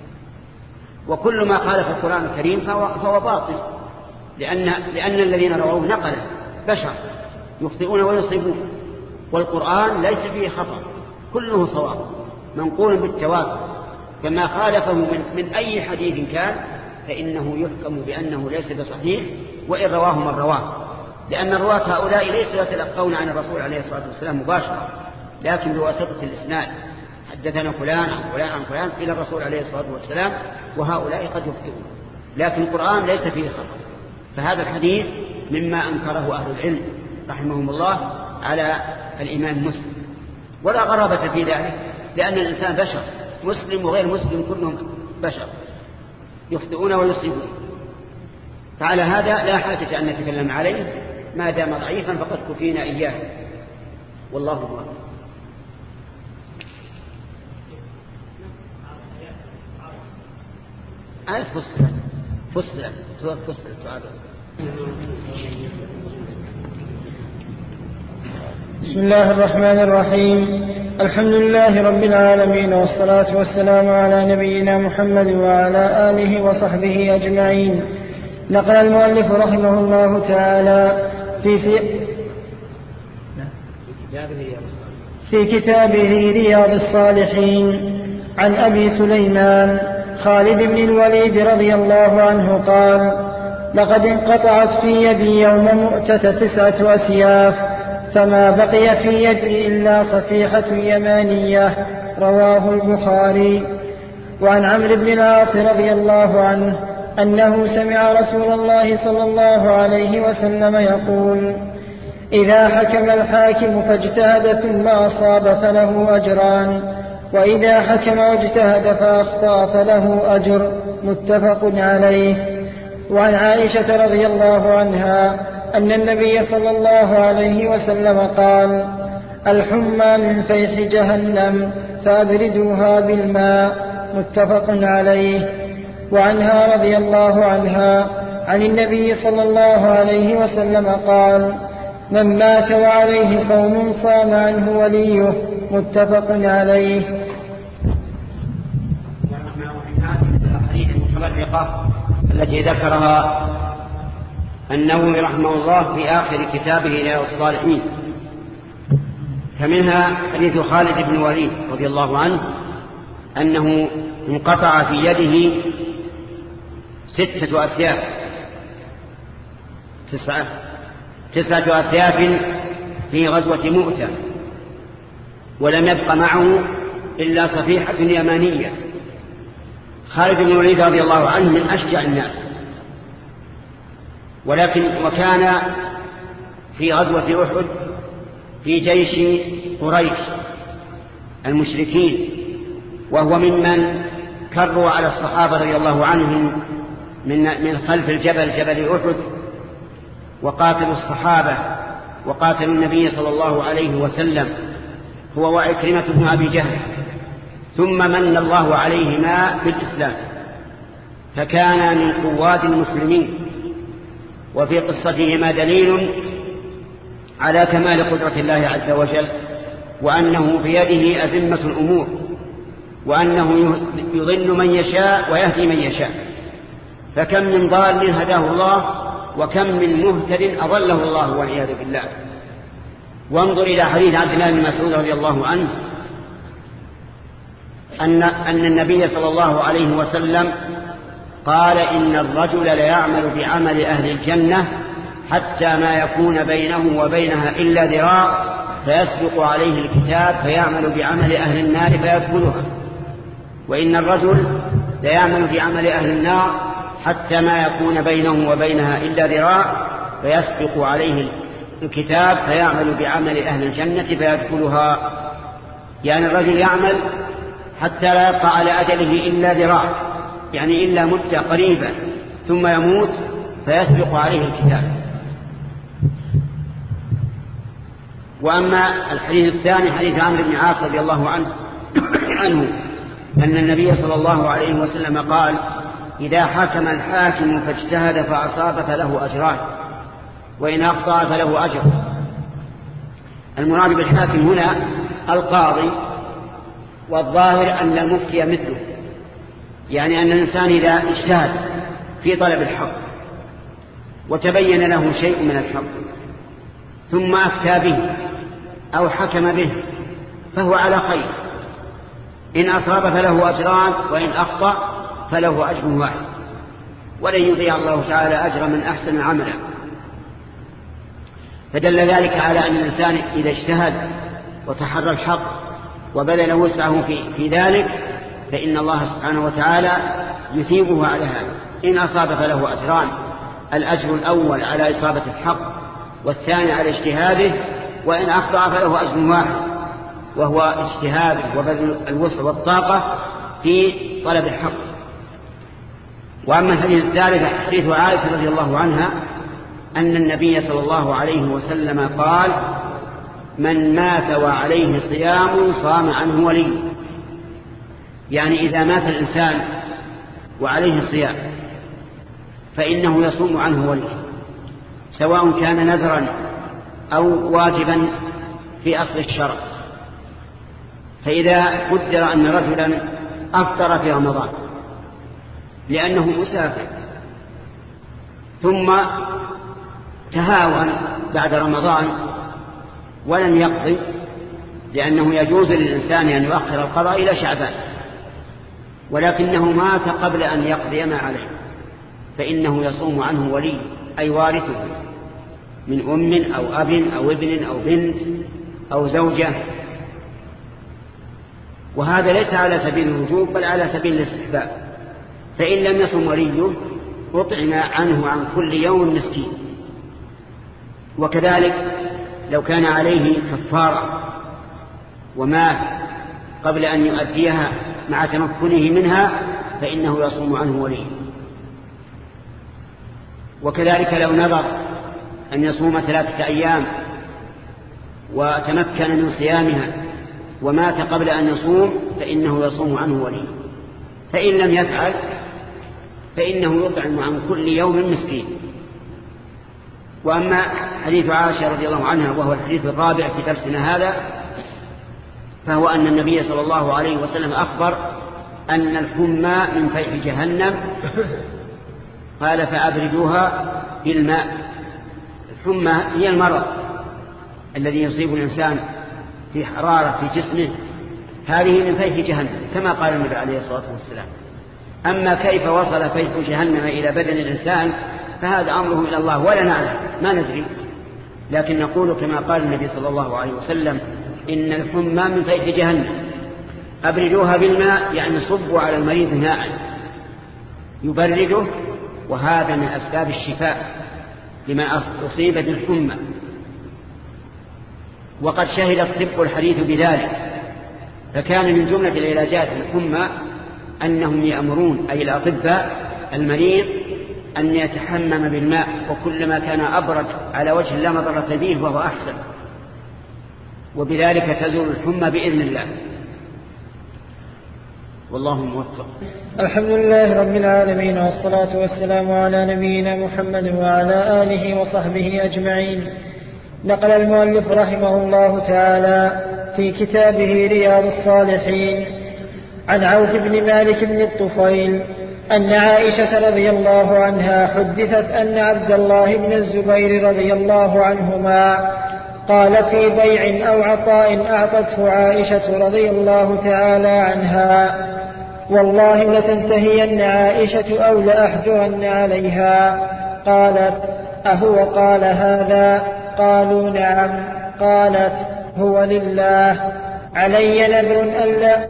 وكل ما خالف القرآن الكريم فهو, فهو باطل، لأن, لأن الذين رواه نقل بشر يخطئون ويصيبون، والقرآن ليس فيه خطأ، كله صواب منقول بالتواتر، فما خالفه من, من أي حديث كان فإنه يحكم بأنه ليس بصحيح وإن رواه من رواه، لأن الرواة هؤلاء ليسوا يتلقون عن الرسول عليه الصلاة والسلام مباشرة، لكن بواسطة الإسناد: حدثنا فلان عن فلان عن فلان إلى الرسول عليه الصلاة والسلام، وهؤلاء قد يخطئون، لكن القرآن ليس فيه خطأ. فهذا الحديث مما أنكره أهل العلم رحمهم الله على الإمام مسلم، ولا غرابة في ذلك، لأن الإنسان بشر مسلم وغير مسلم كلهم بشر يخطئون ويصيبون، فعلى هذا لا حاجة أن نتكلم عليه، ما دام ضعيفا فقد كفينا إياه، والله أكبر. آية فصلت فصلت سورة فصلت سؤال. بسم الله الرحمن الرحيم. الحمد لله رب العالمين، والصلاة والسلام على نبينا محمد وعلى آله وصحبه أجمعين. نقل المؤلف رحمه الله تعالى في في في كتابه رياض الصالحين عن أبي سليمان خالد بن الوليد رضي الله عنه قال: لقد انقطعت في يدي يوم مؤتة تسعة أسياف، فما بقي في يدي إلا صفيحة يمانية. رواه البخاري. وعن عمرو بن العاص رضي الله عنه أنه سمع رسول الله صلى الله عليه وسلم يقول: إذا حكم الحاكم فاجتهد ثم أصاب فله أجران، وإذا حكم واجتهد فأخطأ فله أجر. متفق عليه. وعن عائشة رضي الله عنها أن النبي صلى الله عليه وسلم قال: الحمى من فيح جهنم فأبردوها بالماء. متفق عليه. وعنها رضي الله عنها عن النبي صلى الله عليه وسلم قال: من مات وعليه صوم صام عنه وليه. متفق عليه. الأحاديث المتفرقة التي ذكرها النووي رحمه الله في آخر كتابه رياض الصالحين، فمنها حديث خالد بن الوليد رضي الله عنه أنه انقطع في يده ستة أسياف تسعة تسعة أسياف في غزوة مؤتة، ولم يبق معه إلا صفيحة يمانية. خالد بن الوليد رضي الله عنه من أشجع الناس، ولكن وكان في غزوة أحد في جيش قريش المشركين، وهو ممن كروا على الصحابة رضي الله عنهم من من خلف الجبل جبل أحد، وقاتلوا الصحابة وقاتلوا النبي صلى الله عليه وسلم هو وعكرمة بن أبي جهل، ثم من الله عليهما بالإسلام، فكان من قوات المسلمين. وفي قصتهما دليل على كمال قدرة الله عز وجل، وأنه بيده أزمة الأمور، وأنه يضل من يشاء ويهدي من يشاء. فكم من ضال هداه الله، وكم من مهتد أضله الله والعياذ بالله. وانظر إلى حديث عبد الله بن مسعود رضي الله عنه أن, أن النبي صلى الله عليه وسلم قال: إن الرجل ليعمل بعمل أهل الجنة حتى ما يكون بينه وبينها إلا ذراع، فيسبق عليه الكتاب فيعمل بعمل أهل النار فيدخلها. وإن الرجل ليعمل بعمل أهل النار حتى ما يكون بينه وبينها إلا ذراع، فيسبق عليه الكتاب فيعمل بعمل أهل الجنة فيدخلها. يعني الرجل يعمل حتى لا يبقى على أجله إلا ذراع، يعني إلا مدة قريبة، ثم يموت فيسبق عليه الكتاب. وأما الحديث الثاني حديث عمرو بن العاص رضي الله عنه عنه أن النبي صلى الله عليه وسلم قال: إذا حكم الحاكم فاجتهد فأصاب فله أجران، وإن أخطأ فله أجر. المراد بالحاكم هنا القاضي، والظاهر أن المفتي مثله، يعني أن الإنسان إذا اجتهد في طلب الحق وتبين له شيء من الحق ثم أفتى به أو حكم به فهو على خير، إن أصاب فله أجران، وإن أخطأ فله أجر واحد، ولن يضيع الله تعالى أجر من أحسن عملا. فدل ذلك على أن الإنسان إذا اجتهد وتحرى الحق وبذل وسعه في, في ذلك فإن الله سبحانه وتعالى يثيبه على هذا. إن أصاب فله أجران: الأجر الأول على إصابة الحق، والثاني على اجتهاده، وإن أخطأ فله أجر واحد، وهو اجتهاده وبذل الوسع والطاقة في طلب الحق. وأما الحديث الثالث حديث عائشة رضي الله عنها أن النبي صلى الله عليه وسلم قال: من مات وعليه صيام صام عنه ولي. يعني إذا مات الإنسان وعليه صيام فإنه يصوم عنه ولي، سواء كان نذرا أو واجبا في أصل الشرع. فإذا قدر أن رجلا أفطر في رمضان لأنه مسافر ثم تهاون بعد رمضان ولم يقضي، لأنه يجوز للإنسان أن يؤخر القضاء إلى شعبان، ولكنه مات قبل أن يقضي ما عليه، فإنه يصوم عنه ولي أي وارثه من أم أو أب أو ابن أو بنت أو زوجة. وهذا ليس على سبيل الوجوب بل على سبيل الاستحباب. فإن لم يصم وليه أطعم عنه عن كل يوم مسكين. وكذلك لو كان عليه كفارة ومات قبل أن يؤديها مع تمكنه منها فإنه يصوم عنه وليه. وكذلك لو نذر أن يصوم ثلاثة أيام وتمكن من صيامها ومات قبل أن يصوم فإنه يصوم عنه وليه. فإن لم يفعل فإنه يطعم عن كل يوم مسكين. وأما حديث عائشة رضي الله عنها وهو الحديث الرابع في درسنا هذا، فهو أن النبي صلى الله عليه وسلم أخبر أن الحمى من فيح جهنم، قال: فأبردوها بالماء. الحمى هي المرض الذي يصيب الإنسان في حرارة في جسمه، هذه من فيح جهنم كما قال النبي عليه الصلاة والسلام. أما كيف وصل فيح جهنم إلى بدن الإنسان فهذا أمره إلى الله ولا نعلم، ما ندري، لكن نقول كما قال النبي صلى الله عليه وسلم: إن الحمى من فيح جهنم أبردوها بالماء، يعني صبوا على المريض ماء يبرده، وهذا من أسباب الشفاء لمن أصيب بالحمى. وقد شهد الطب الحديث بذلك، فكان من جملة العلاجات الحمى أنهم يأمرون أي الأطباء المريض أن يتحمم بالماء، وكلما كان أبرد على وجه لا مضرة به وهو أحسن، وبذلك تزول الحمى بإذن الله. والله موفق. الحمد لله رب العالمين، والصلاة والسلام على نبينا محمد وعلى آله وصحبه أجمعين. نقل المؤلف رحمه الله تعالى في كتابه رياض الصالحين عن عوف بن مالك بن الطفيل أن عائشة رضي الله عنها حدثت أن عبد الله بن الزبير رضي الله عنهما قال في بيع أو عطاء أعطته عائشة رضي الله تعالى عنها: والله لتنتهين عائشة أو لأحجرن عليها. قالت: أهو قال هذا؟ قالوا: نعم. قالت: هو لله علي نذر ألا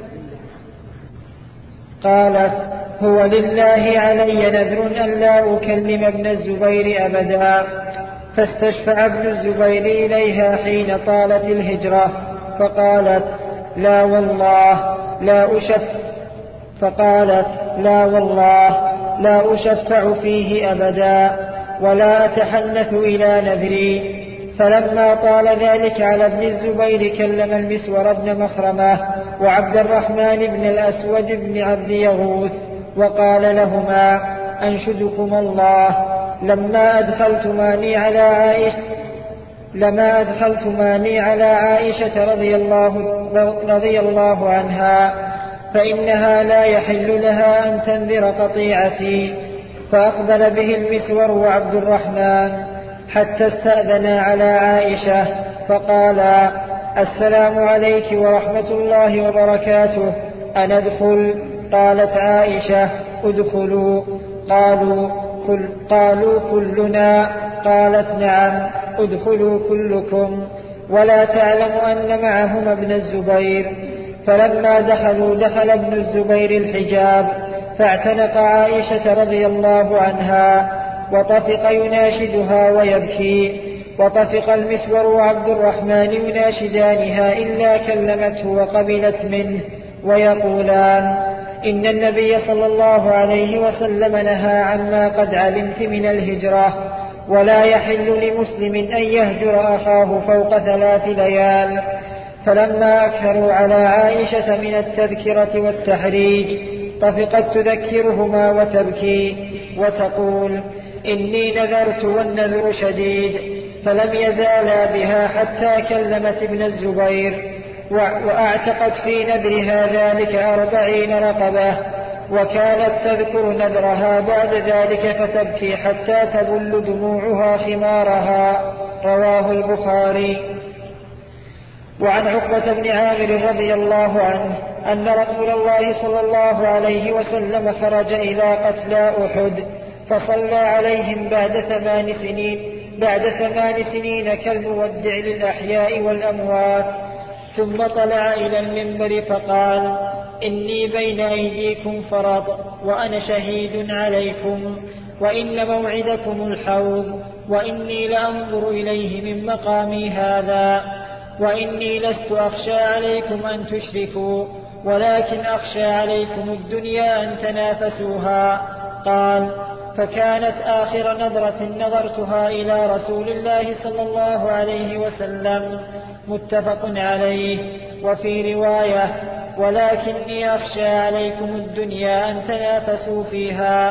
قالت: هو لله علي نذر ألا أكلم ابن الزبير أبدا. فاستشفع ابن الزبير إليها حين طالت الهجرة فقالت: لا والله لا أشف فقالت لا والله لا أشفع فيه أبدا ولا أتحنث إلى نذري. فلما طال ذلك على ابن الزبير كلم المسور بن مخرمة وعبد الرحمن بن الأسود بن عبد يغوث وقال لهما: أنشدكم الله لما أدخلتماني على عائشة لما أدخلتماني على عائشة رضي الله, رضي الله عنها فإنها لا يحل لها أن تنذر قطيعتي. فأقبل به المسور وعبد الرحمن حتى استأذنا على عائشة فقالا: السلام عليك ورحمة الله وبركاته، أندخل؟ قالت عائشة: ادخلوا. قالوا كل قالوا كلنا. قالت: نعم، ادخلوا كلكم. ولا تعلم أن معهما ابن الزبير. فلما دخلوا دخل ابن الزبير الحجاب فاعتنق عائشة رضي الله عنها وطفق يناشدها ويبكي، وطفق المسور وعبد الرحمن يناشدانها إلا كلمته وقبلت منه ويقولان: إن النبي صلى الله عليه وسلم نهى عما قد علمت من الهجرة، ولا يحل لمسلم أن يهجر أخاه فوق ثلاث ليال. فلما أكثروا على عائشة من التذكرة والتحريج طفقت تذكرهما وتبكي وتقول: إني نذرت والنذر شديد. فلم يزالا بها حتى كلمت ابن الزبير، وأعتقت في نذرها ذلك أربعين رقبة، وكانت تذكر نذرها بعد ذلك فتبكي حتى تبل دموعها خمارها. رواه البخاري. وعن عقبة بن عامر رضي الله عنه أن رسول الله صلى الله عليه وسلم خرج إلى قتلى أحد فصلى عليهم بعد ثمان سنين بعد ثمان سنين كالمودع للأحياء والأموات. ثم طلع إلى المنبر فقال: إني بين أيديكم فرط، وأنا شهيد عليكم، وإن موعدكم الحوض، وإني لأنظر إليه من مقامي هذا، وإني لست أخشى عليكم أن تشركوا، ولكن أخشى عليكم الدنيا أن تنافسوها. قال: فكانت آخر نظرة نظرتها إلى رسول الله صلى الله عليه وسلم. متفق عليه. وفي رواية: ولكني أخشى عليكم الدنيا أن تنافسوا فيها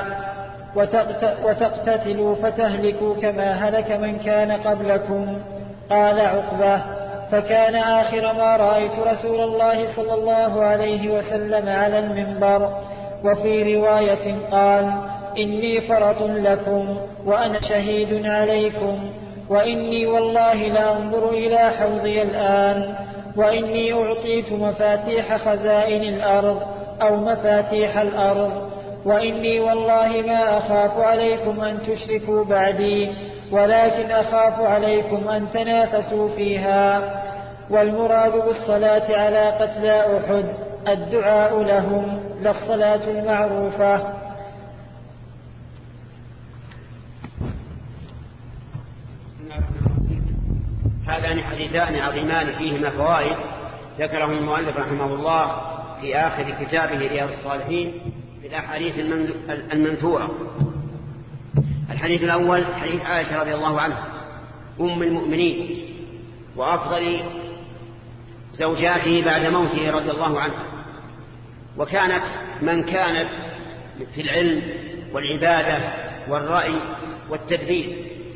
وتقتتلوا فتهلكوا كما هلك من كان قبلكم. قال عقبة: فكان آخر ما رأيت رسول الله صلى الله عليه وسلم على المنبر. وفي رواية قال: إني فرط لكم، وأنا شهيد عليكم، وإني والله لأنظر إلى حوضي الآن، وإني أعطيت مفاتيح خزائن الأرض أو مفاتيح الأرض، وإني والله ما أخاف عليكم أن تشركوا بعدي، ولكن أخاف عليكم أن تنافسوا فيها. والمراد بالصلاة على قتلى أحد الدعاء لهم، لا الصلاة المعروفة. هذان حديثان عظيمان فيهما فوائد ذكرهم المؤلف رحمه الله في آخر كتابه رياض الصالحين في الأحاديث المنثورة. الحديث الأول حديث عائشة رضي الله عنها أم المؤمنين وأفضل زوجاته بعد موته رضي الله عنها، وكانت من كانت في العلم والعبادة والرأي والتدبير.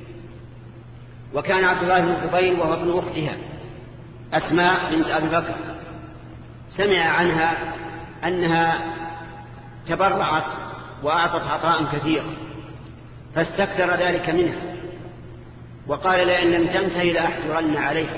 وكان عبد الله بن الزبير وهو ابن أختها أسماء بنت أبي بكر سمع عنها أنها تبرعت وأعطت عطاء كثيرا فاستكثر ذلك منها، وقال: لئن لم تنتهي لأحجرن عليها.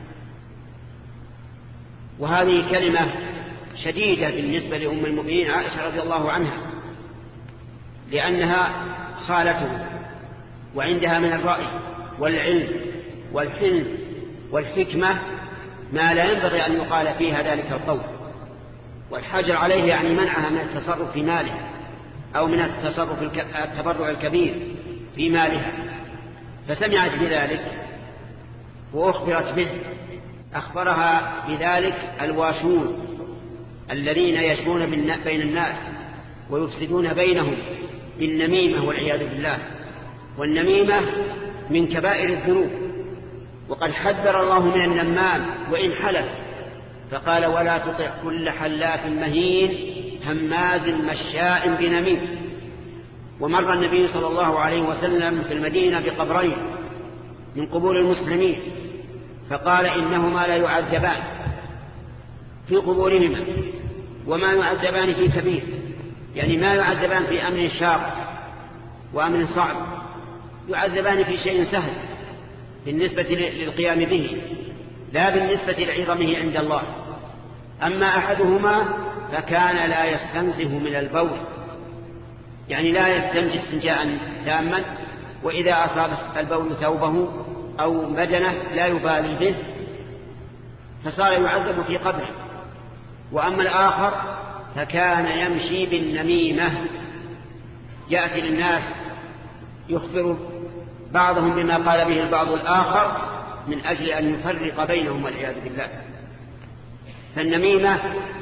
وهذه كلمة شديدة بالنسبة لأم المؤمنين عائشة رضي الله عنها، لأنها خالته وعندها من الرأي والعلم والحلم والحكمة ما لا ينبغي أن يقال فيها ذلك القول. والحجر عليه يعني منعها من التصرف في مالها أو من التصرف التبرع الكبير في مالها، فسمعت بذلك وأخبرت به. أخبرها بذلك الواشون الذين يشبون بين الناس ويفسدون بينهم بالنميمة والعياذ بالله. والنميمة من كبائر الذنوب، وقد حذر الله من النمام وإن حلف فقال: ولا تطع كل حلاف مهين هماز مشاء بنميم. ومر النبي صلى الله عليه وسلم في المدينة بقبرين من قبور المسلمين فقال: إنهما لا يعذبان في قبورهما وما يعذبان في كبير، يعني ما يعذبان في أمر شاق وأمر صعب، يعذبان في شيء سهل بالنسبة للقيام به لا بالنسبة لعظمه عند الله. أما أحدهما فكان لا يستنزه من البول، يعني لا يستنجي استنجاء تاما، وإذا أصاب البول ثوبه أو بدنه لا يبالي به فصار يعذب في قبره. وأما الآخر فكان يمشي بالنميمة، يأتي للناس يخبر بعضهم بما قال به البعض الآخر من أجل أن يفرق بينهم والعياذ بالله. فالنميمة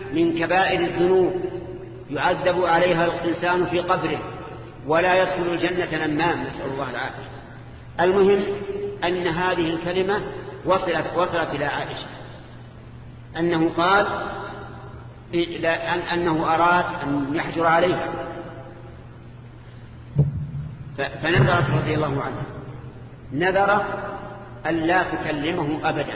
من كبائر الذنوب يعذب عليها الإنسان في قبره ولا يدخل الجنة نمام، نسأل الله العافية. المهم أن هذه الكلمة وصلت, وصلت إلى عائشة أنه قال أنه أراد أن يحجر عليها، فنذرت رضي الله عنها نذر أن لا تكلمه أبدا،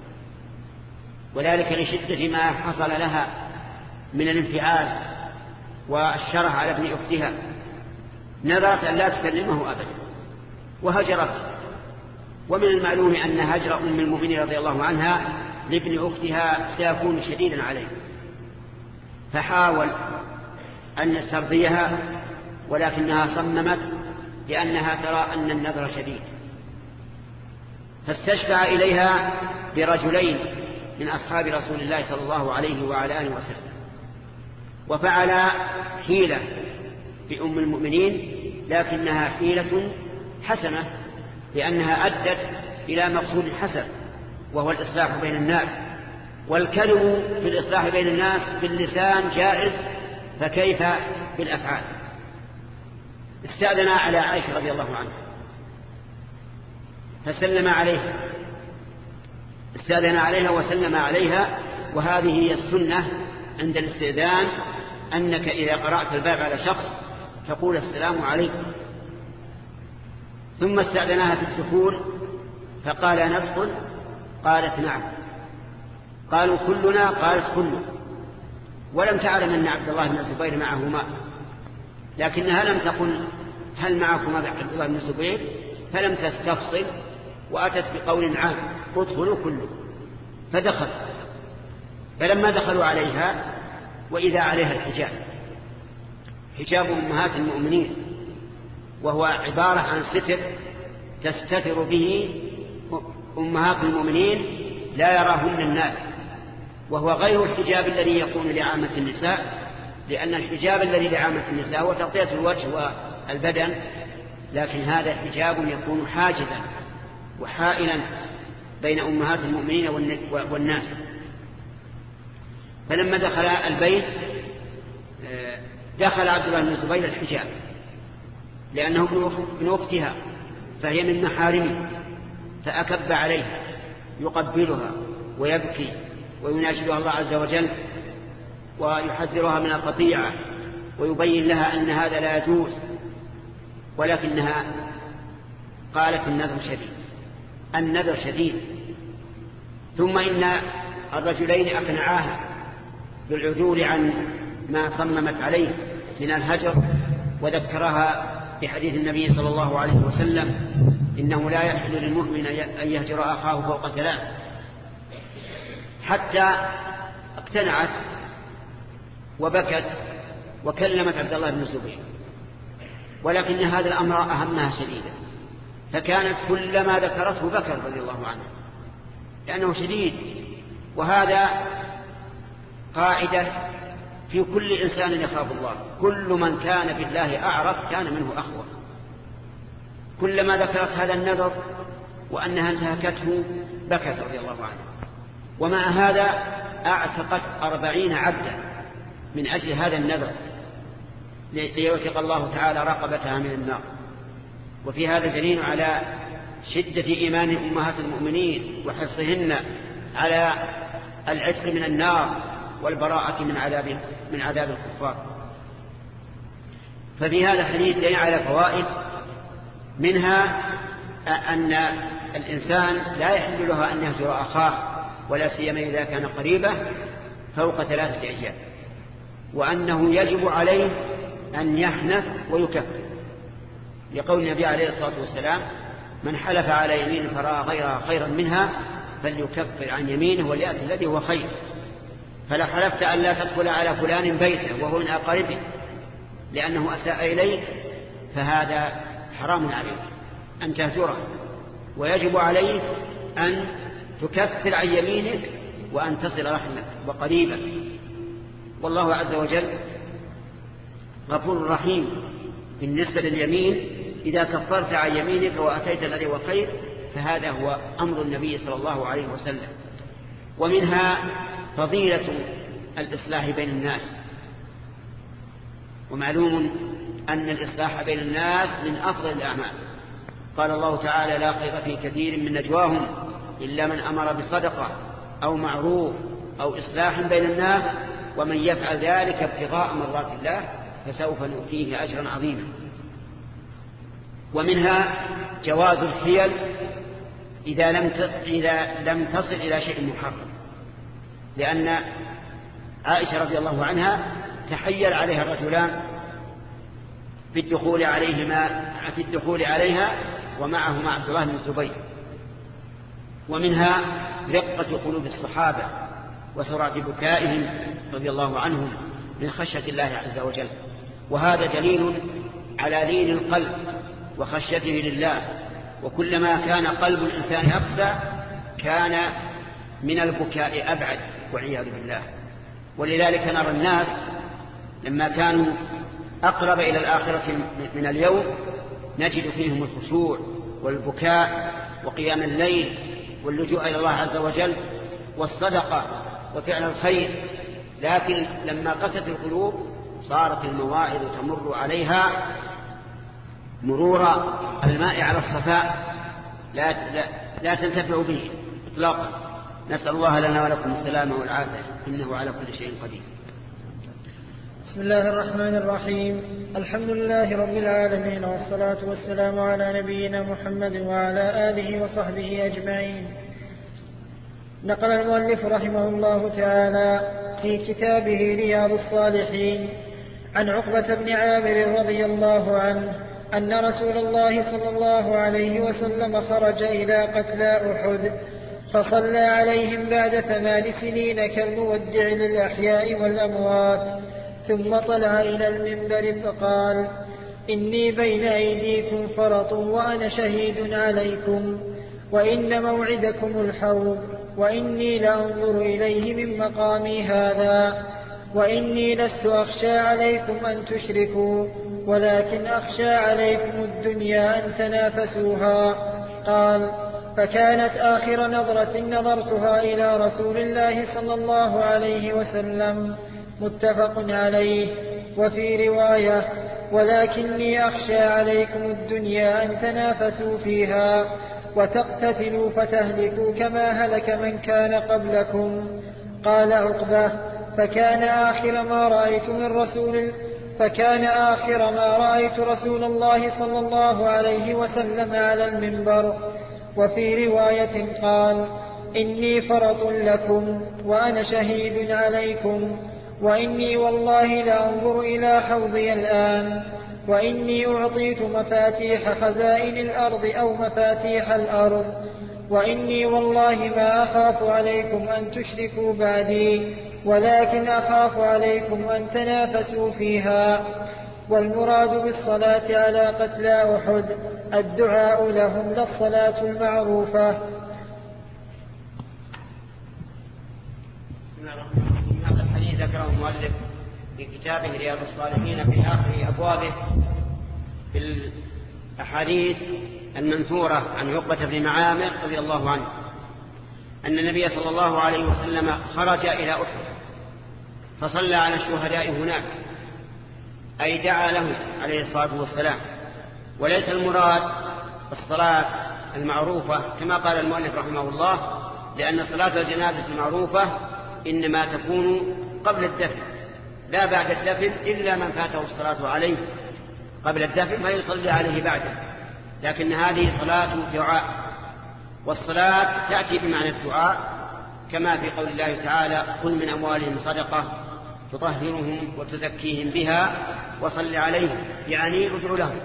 وذلك لشدة ما حصل لها من الانفعال والشره على ابن أختها. نذرت أن لا تكلمه أبدا وهجرت. ومن المعلوم أن هجر أم المؤمنين رضي الله عنها لابن أختها سيكون شديدا عليه، فحاول أن يسترضيها ولكنها صممت لأنها ترى أن النذر شديد، فاستشفع إليها برجلين من أصحاب رسول الله صلى الله عليه وعلى آله وسلم، وفعل حيلة بأم المؤمنين لكنها حيلة حسنة لأنها أدت إلى مقصود حسن وهو الإصلاح بين الناس، والكلم في الإصلاح بين الناس باللسان جائز، فكيف بالأفعال. استأذن على عائشة رضي الله عنها فسلم عليها، استأذن عليها وسلم عليها. وهذه هي السنة عند الاستئذان، أنك إذا قرأت الباب على شخص تقول السلام عليكم. ثم استأذنها في الدخول فقال ندخل؟ قالت نعم. قالوا كلنا؟ قالت كلنا. ولم تعلم أن عبد الله بن الزبير معهما، لكنها لم تقل هل معكما عبد الله بن الزبير، فلم تستفصل وأتت بقول عام ادخلوا كله. فدخل، فلما دخلوا عليها وإذا عليها الحجاب، حجاب أمهات المؤمنين، وهو عبارة عن ستر تستتر به أمهات المؤمنين لا يراهن الناس، وهو غير الحجاب الذي يكون لعامة النساء، لأن الحجاب الذي لعامة النساء هو تغطية الوجه والبدن، لكن هذا حجاب يكون حاجزا وحائلا بين أمهات المؤمنين والناس. فلما دخل البيت دخل عبد الله بن الزبير الحجاب لأنه ابن أختها فهي من محارمه، فأكب عليها يقبلها ويبكي ويناشدها الله عز وجل ويحذرها من القطيعة ويبين لها أن هذا لا يجوز، ولكنها قالت النذر شديد، النذر شديد. ثم إن الرجلين أقنعاها بالعدول عن ما صممت عليه من الهجر، وذكرها بحديث النبي صلى الله عليه وسلم إنه لا يحل للمؤمن أن يهجر أخاه فوق ثلاث، حتى اقتنعت وبكت وكلمت عبد الله بن الزبير، ولكن هذا الأمر أهمها شديدا، فكانت كلما ذكرته بكت رضي الله عنه لأنه شديد. وهذا قاعدة في كل إنسان يخاف الله، كل من كان في الله أعرف كان منه أخوف. كلما ذكرت هذا النذر وأنها انتهكته بكت رضي الله عنه. ومع هذا أعتقت أربعين عبدا من أجل هذا النذر ليوثق الله تعالى رقبتها من النار. وفي هذا دليل على شدة إيمان أمهات المؤمنين وحرصهن على العتق من النار والبراءة من عذاب من عذاب الكفار. ففي هذا الحديث دليل على فوائد، منها أن الإنسان لا يحل له أن يهجر أخاه ولا سيما إذا كان قريبا فوق ثلاثة أيام، وأنه يجب عليه أن يحنث ويكفر، لقول النبي عليه الصلاة والسلام من حلف على يمين فرأى غيرها خيرا منها فليكفر عن يمينه وليأتي الذي هو خير. فلو حلفت أن لا تدخل على فلان بيته وهو من أقاربه لأنه أساء إليك فهذا حرام عليك أن تهجره، ويجب عليك أن تكفر عن يمينك وأن تصل رحمك وقريبك. والله عز وجل غفور رحيم بالنسبة لليمين، إذا كفرت عن يمينك وأتيت الذي هو خير فهذا هو أمر النبي صلى الله عليه وسلم. ومنها فضيلة الإصلاح بين الناس. ومعلوم أن الإصلاح بين الناس من أفضل الأعمال. قال الله تعالى: لا خير في كثير من نجواهم إلا من أمر بصدقة أو معروف أو إصلاح بين الناس ومن يفعل ذلك ابتغاء مرضات الله فسوف نؤتيه أجرا عظيما. ومنها جواز الحيل إذا لم إذا لم تصل إلى شيء محرم، لأن عائشة رضي الله عنها تحيل عليها الرجلان في الدخول عليهما في الدخول عليها ومعهما عبد الله بن الزبير. ومنها رقة قلوب الصحابة وسرعة بكائهم رضي الله عنهم من خشية الله عز وجل، وهذا دليل على لين القلب وخشيته لله. وكلما كان قلب الإنسان أقسى كان من البكاء أبعد والعياذ بالله. ولذلك نرى الناس لما كانوا أقرب إلى الآخرة من اليوم نجد فيهم الخشوع والبكاء وقيام الليل واللجوء إلى الله عز وجل والصدقة وفعل الخير. لكن لما قست القلوب صارت المواعظ تمر عليها مرور الماء على الصفاء، لا, لا, لا تنتفع به إطلاقا. نسأل الله لنا ولكم السلامة والعافية إنه على كل شيء قدير. بسم الله الرحمن الرحيم. الحمد لله رب العالمين، والصلاة والسلام على نبينا محمد وعلى آله وصحبه أجمعين. نقل المؤلف رحمه الله تعالى في كتابه رياض الصالحين عن عقبة بن عامر رضي الله عنه أن رسول الله صلى الله عليه وسلم خرج إلى قتلى أحد فصلى عليهم بعد ثمان سنين كالمودع للأحياء والأموات، ثم طلع إلى المنبر فقال: إني بين أيديكم فرط وأنا شهيد عليكم، وإن موعدكم الحوض، وإني لأنظر إليه من مقامي هذا، وإني لست أخشى عليكم أن تشركوا، ولكن أخشى عليكم الدنيا أن تنافسوها. قال: فكانت آخر نظرة نظرتها إلى رسول الله صلى الله عليه وسلم. متفق عليه. وفي رواية: ولكني أخشى عليكم الدنيا أن تنافسوا فيها وتقتتلوا فتهلكوا كما هلك من كان قبلكم. قال عقبة: فكان آخر ما رأيت من رسول فكان آخر ما رأيت رسول الله صلى الله عليه وسلم على المنبر. وفي رواية قال: إني فرط لكم وأنا شهيد عليكم، وإني والله لأنظر إلى حوضي الآن، وإني أعطيت مفاتيح خزائن الأرض أو مفاتيح الأرض، وإني والله ما أخاف عليكم أن تشركوا بعدي، ولكن أخاف عليكم أن تنافسوا فيها. والمراد بالصلاة على قتلى أحد الدعاء لهم لا الصلاة المعروفة. هذا الحديث ذكره المؤلف في كتابه رياض الصالحين في آخر أبوابه في الأحاديث المنثورة عن عقبة بن عامر رضي الله عنه أن النبي صلى الله عليه وسلم خرج إلى أحد فصلى على الشهداء هناك، أي دعا لهم عليه الصلاة والسلام. وليس المراد الصلاة المعروفة كما قال المؤلف رحمه الله، لأن صلاة الجنازة المعروفة إنما تكون قبل الدفن لا بعد الدفن، إلا من فاته الصلاة عليه قبل الدفن فيصلي عليه بعده. لكن هذه صلاة دعاء، والصلاة تأتي بمعنى الدعاء كما في قول الله تعالى: خذ من أموالهم صدقة تطهرهم وتزكيهم بها وصل عليهم، يعني ادعو لهم.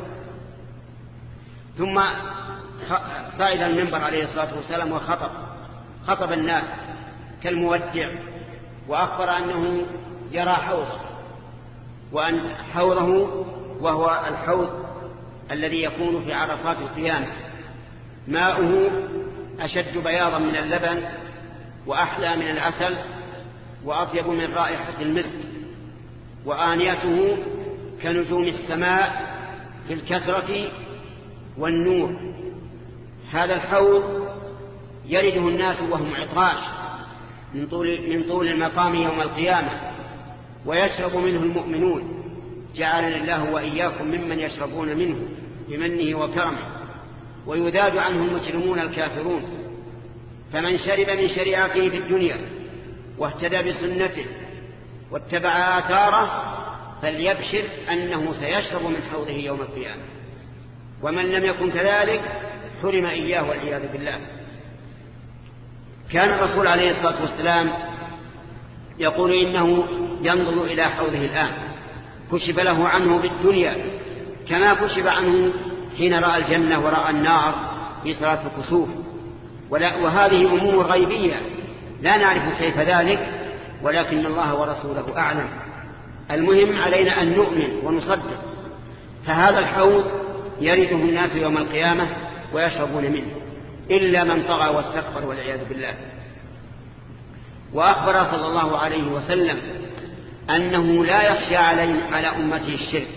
ثم صعد المنبر عليه الصلاة والسلام وخطب خطب الناس كالمودع، وأخبر أنه يرى حوضه، وأن حوضه وهو الحوض الذي يكون في عرصات القيامة، ماؤه أشد بياضا من اللبن وأحلى من العسل وأطيب من رائحة المسك، وآنيته كنجوم السماء في الكثرة والنور. هذا الحوض يرده الناس وهم عطاش من طول, من طول المقام يوم القيامة ويشرب منه المؤمنون، جعلنا الله وإياكم ممن يشربون منه بمنه وكرمه، ويذاد عنه المجرمون الكافرون. فمن شرب من شريعته في الدنيا واهتدى بسنته واتبع آثاره فليبشر أنه سيشرب من حوضه يوم القيامة، ومن لم يكن كذلك حرم إياه والعياذ بالله. كان الرسول عليه الصلاة والسلام يقول إنه ينظر إلى حوضه الآن، كشف له عنه بالدنيا كما كشف عنه حين رأى الجنة ورأى النار في صلاة الكسوف، وهذه أمور غيبية لا نعرف كيف ذلك، ولكن الله ورسوله أعلم. المهم علينا أن نؤمن ونصدق. فهذا الحوض يرده الناس يوم القيامة ويشربون منه إلا من طغى واستكبر والعياذ بالله. وأخبر صلى الله عليه وسلم أنه لا يخشى على أمته الشرك،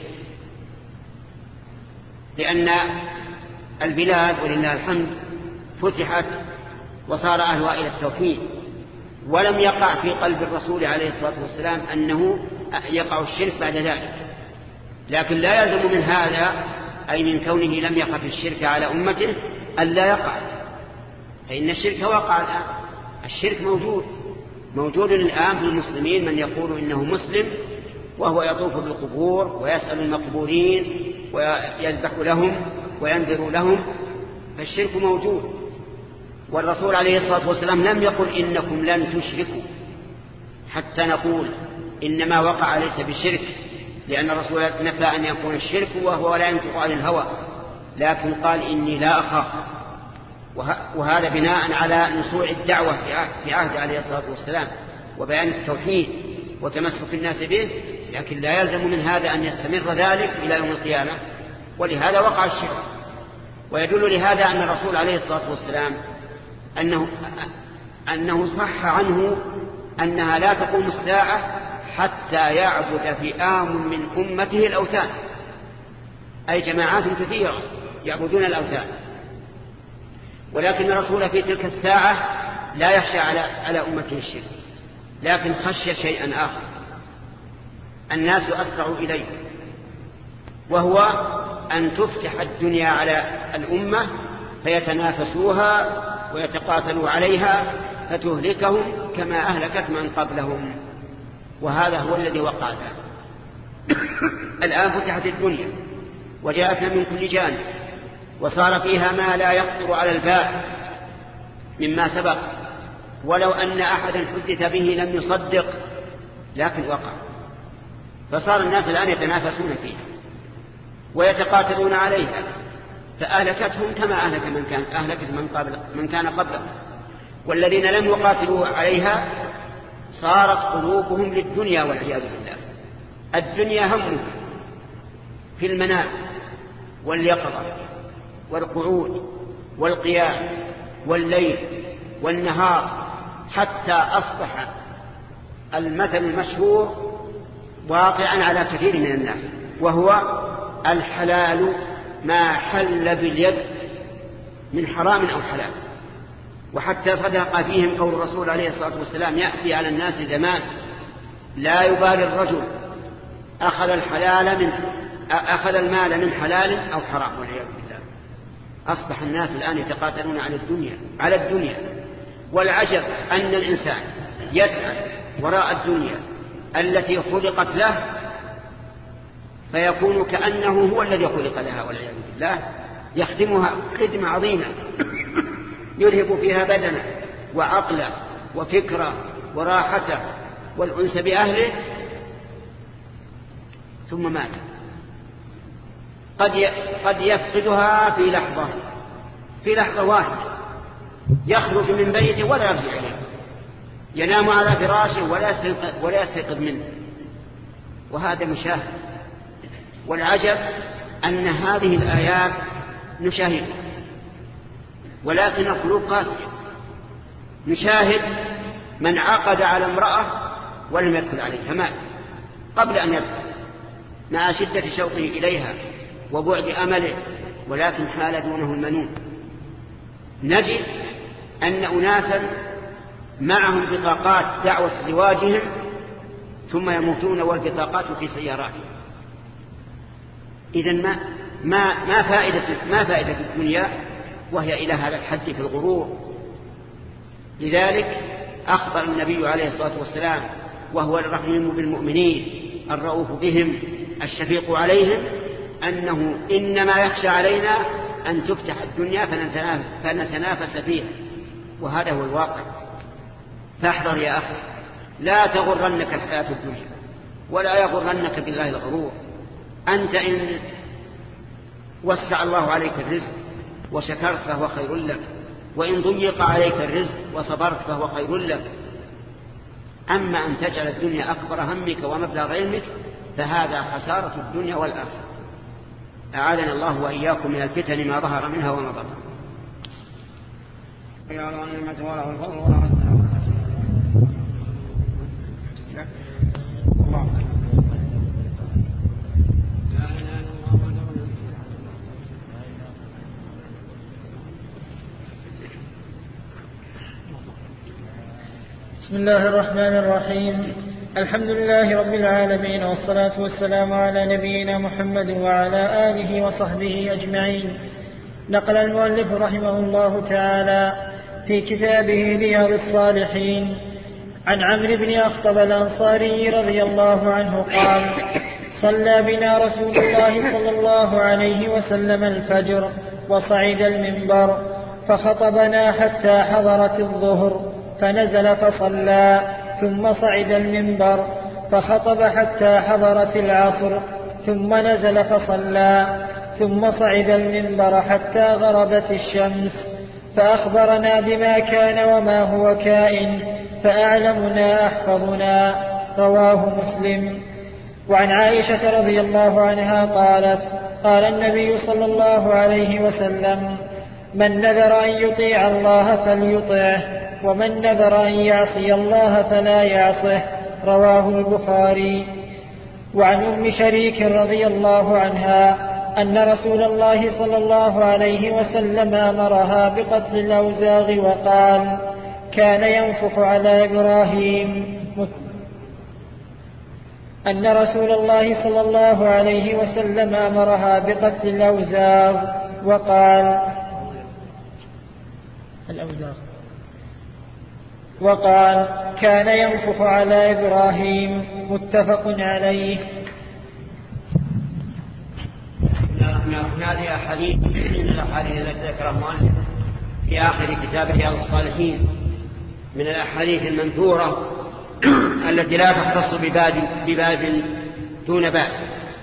لأن البلاد ولله الحمد فتحت وصار أهلها إلى التوحيد، ولم يقع في قلب الرسول عليه الصلاة والسلام أنه يقع الشرك بعد ذلك. لكن لا يلزم من هذا أي من كونه لم يقع في الشرك على أمته ألا يقع، فإن الشرك وقع الآن. الشرك موجود موجود الآن في المسلمين، من يقول إنه مسلم وهو يطوف بالقبور ويسأل المقبورين ويذبح لهم وينذر لهم، فالشرك موجود. والرسول عليه الصلاة والسلام لم يقل إنكم لن تشركوا حتى نقول إنما وقع ليس بشرك، لأن الرسول نفى أن يكون الشرك وهو لا ينطق عن الهوى، لكن قال إني لا أخاف، وهذا بناء على نشوع الدعوة في عهد عليه الصلاة والسلام وبيان التوحيد وتمسك الناس به، لكن لا يلزم من هذا أن يستمر ذلك إلى يوم القيامة، ولهذا وقع الشرك. ويدل لهذا أن الرسول عليه الصلاة والسلام أنه, أنه صح عنه أنها لا تقوم الساعة حتى يعبد فئام من أمته الأوثان، أي جماعات كثيرة يعبدون الأوثان. ولكن الرسول في تلك الساعة لا يخشى على, على أمته الشرك، لكن خشي شيئا آخر الناس أسرعوا إليه، وهو أن تفتح الدنيا على الأمة فيتنافسوها ويتقاتلوا عليها فتهلكهم كما أهلكت من قبلهم، وهذا هو الذي وقع الآن. الآن فتحت الدنيا وجاءتنا من كل جانب، وصار فيها ما لا يخطر على البال مما سبق، ولو أن أحدا حدث به لم يصدق، لكن وقع. فصار الناس الآن يتنافسون فيها ويتقاتلون عليها، فأهلكتهم كما أهلك من كان أهلكت من قبل من كان قبلهم. والذين لم يقاتلوا عليها صارت قلوبهم للدنيا والعياذ بالله. الدنيا همك في المنام واليقظة والقعود والقيام والليل والنهار، حتى أصبح المثل المشهور واقعا على كثير من الناس، وهو الحلال ما حل باليد من حرام أو حلال. وحتى صدق فيهم قول الرسول عليه الصلاة والسلام: يأتي على الناس زمان لا يبالي الرجل أخذ الحلال من أخذ المال من حلال أو حرام، والعياذ بالله. أصبح الناس الآن يتقاتلون على الدنيا على الدنيا والعجب أن الإنسان يسعى وراء الدنيا التي خلقت له فيكون كأنه هو الذي خلق لها، والعياذ بالله. يخدمها خدمة عظيمة يرهب فيها بدنه وعقله وفكره وراحته والأنس بأهله، ثم مات. قد قد يفقدها في لحظة في لحظة واحدة، يخرج من بيته ولا يرجع إليه، ينام على فراشه ولا يستيقظ منه، وهذا مشاهد. والعجب أن هذه الآيات نشاهد، ولكن القلوب قاسية. نشاهد من عقد على امرأة ولم يدخل عليها، مات قبل أن يدخل مع شدة شوقه إليها وبعد أمله، ولكن حال دونه المنون. نجد أن أناسا معهم بطاقات دعوة زواجهم ثم يموتون والبطاقات في سياراتهم. إذن ما ما ما فائدة ما فائدة الدنيا وهي إلى هذا الحد في الغرور. لذلك أخبر النبي عليه الصلاة والسلام وهو الرحيم بالمؤمنين الرؤوف بهم الشفيق عليهم أنه إنما يخشى علينا أن تفتح الدنيا فنتنافس فيها، وهذا هو الواقع. فاحذر يا أخي، لا تغرنك الحياة الدنيا ولا يغرنك بالله الغرور. أنت إن وسع الله عليك الرزق وشكرت فهو خير لك، وإن ضيق عليك الرزق وصبرت فهو خير لك. أما أن تجعل الدنيا أكبر همك ومبلغ علمك فهذا خسارة الدنيا والآخرة. أعاذنا الله وإياكم من الفتن ما ظهر منها وما بطن. بسم الله الرحمن الرحيم. الحمد لله رب العالمين، والصلاة والسلام على نبينا محمد وعلى آله وصحبه أجمعين. نقل المؤلف رحمه الله تعالى في كتابه رياض الصالحين عن عمرو بن أخطب الأنصاري رضي الله عنه قال: صلى بنا رسول الله صلى الله عليه وسلم الفجر وصعد المنبر فخطبنا حتى حضرت الظهر فنزل فصلى، ثم صعد المنبر فخطب حتى حضرت العصر ثم نزل فصلى، ثم صعد المنبر حتى غربت الشمس فأخبرنا بما كان وما هو كائن فأعلمنا أحفظنا. رواه مسلم. وعن عائشة رضي الله عنها قالت: قال النبي صلى الله عليه وسلم: من نذر أن يطيع الله فليطعه، ومن نذر أن يعصي الله فلا يعصه. رواه البخاري. وعن أم شريك رضي الله عنها أن رسول الله صلى الله عليه وسلم أمرها بقتل الأوزاغ وقال: كان ينفخ على إبراهيم. أن رسول الله صلى الله عليه وسلم أمرها بقتل الأوزاغ وقال الأوزاغ وقال كان ينفخ على إبراهيم. متفق عليه. هذه أحاديث من الأحاديث التي ذكرها المؤلف في آخر كتاب رياض الصالحين من الأحاديث المنثورة التي لا تختص بباب بباب دون باب.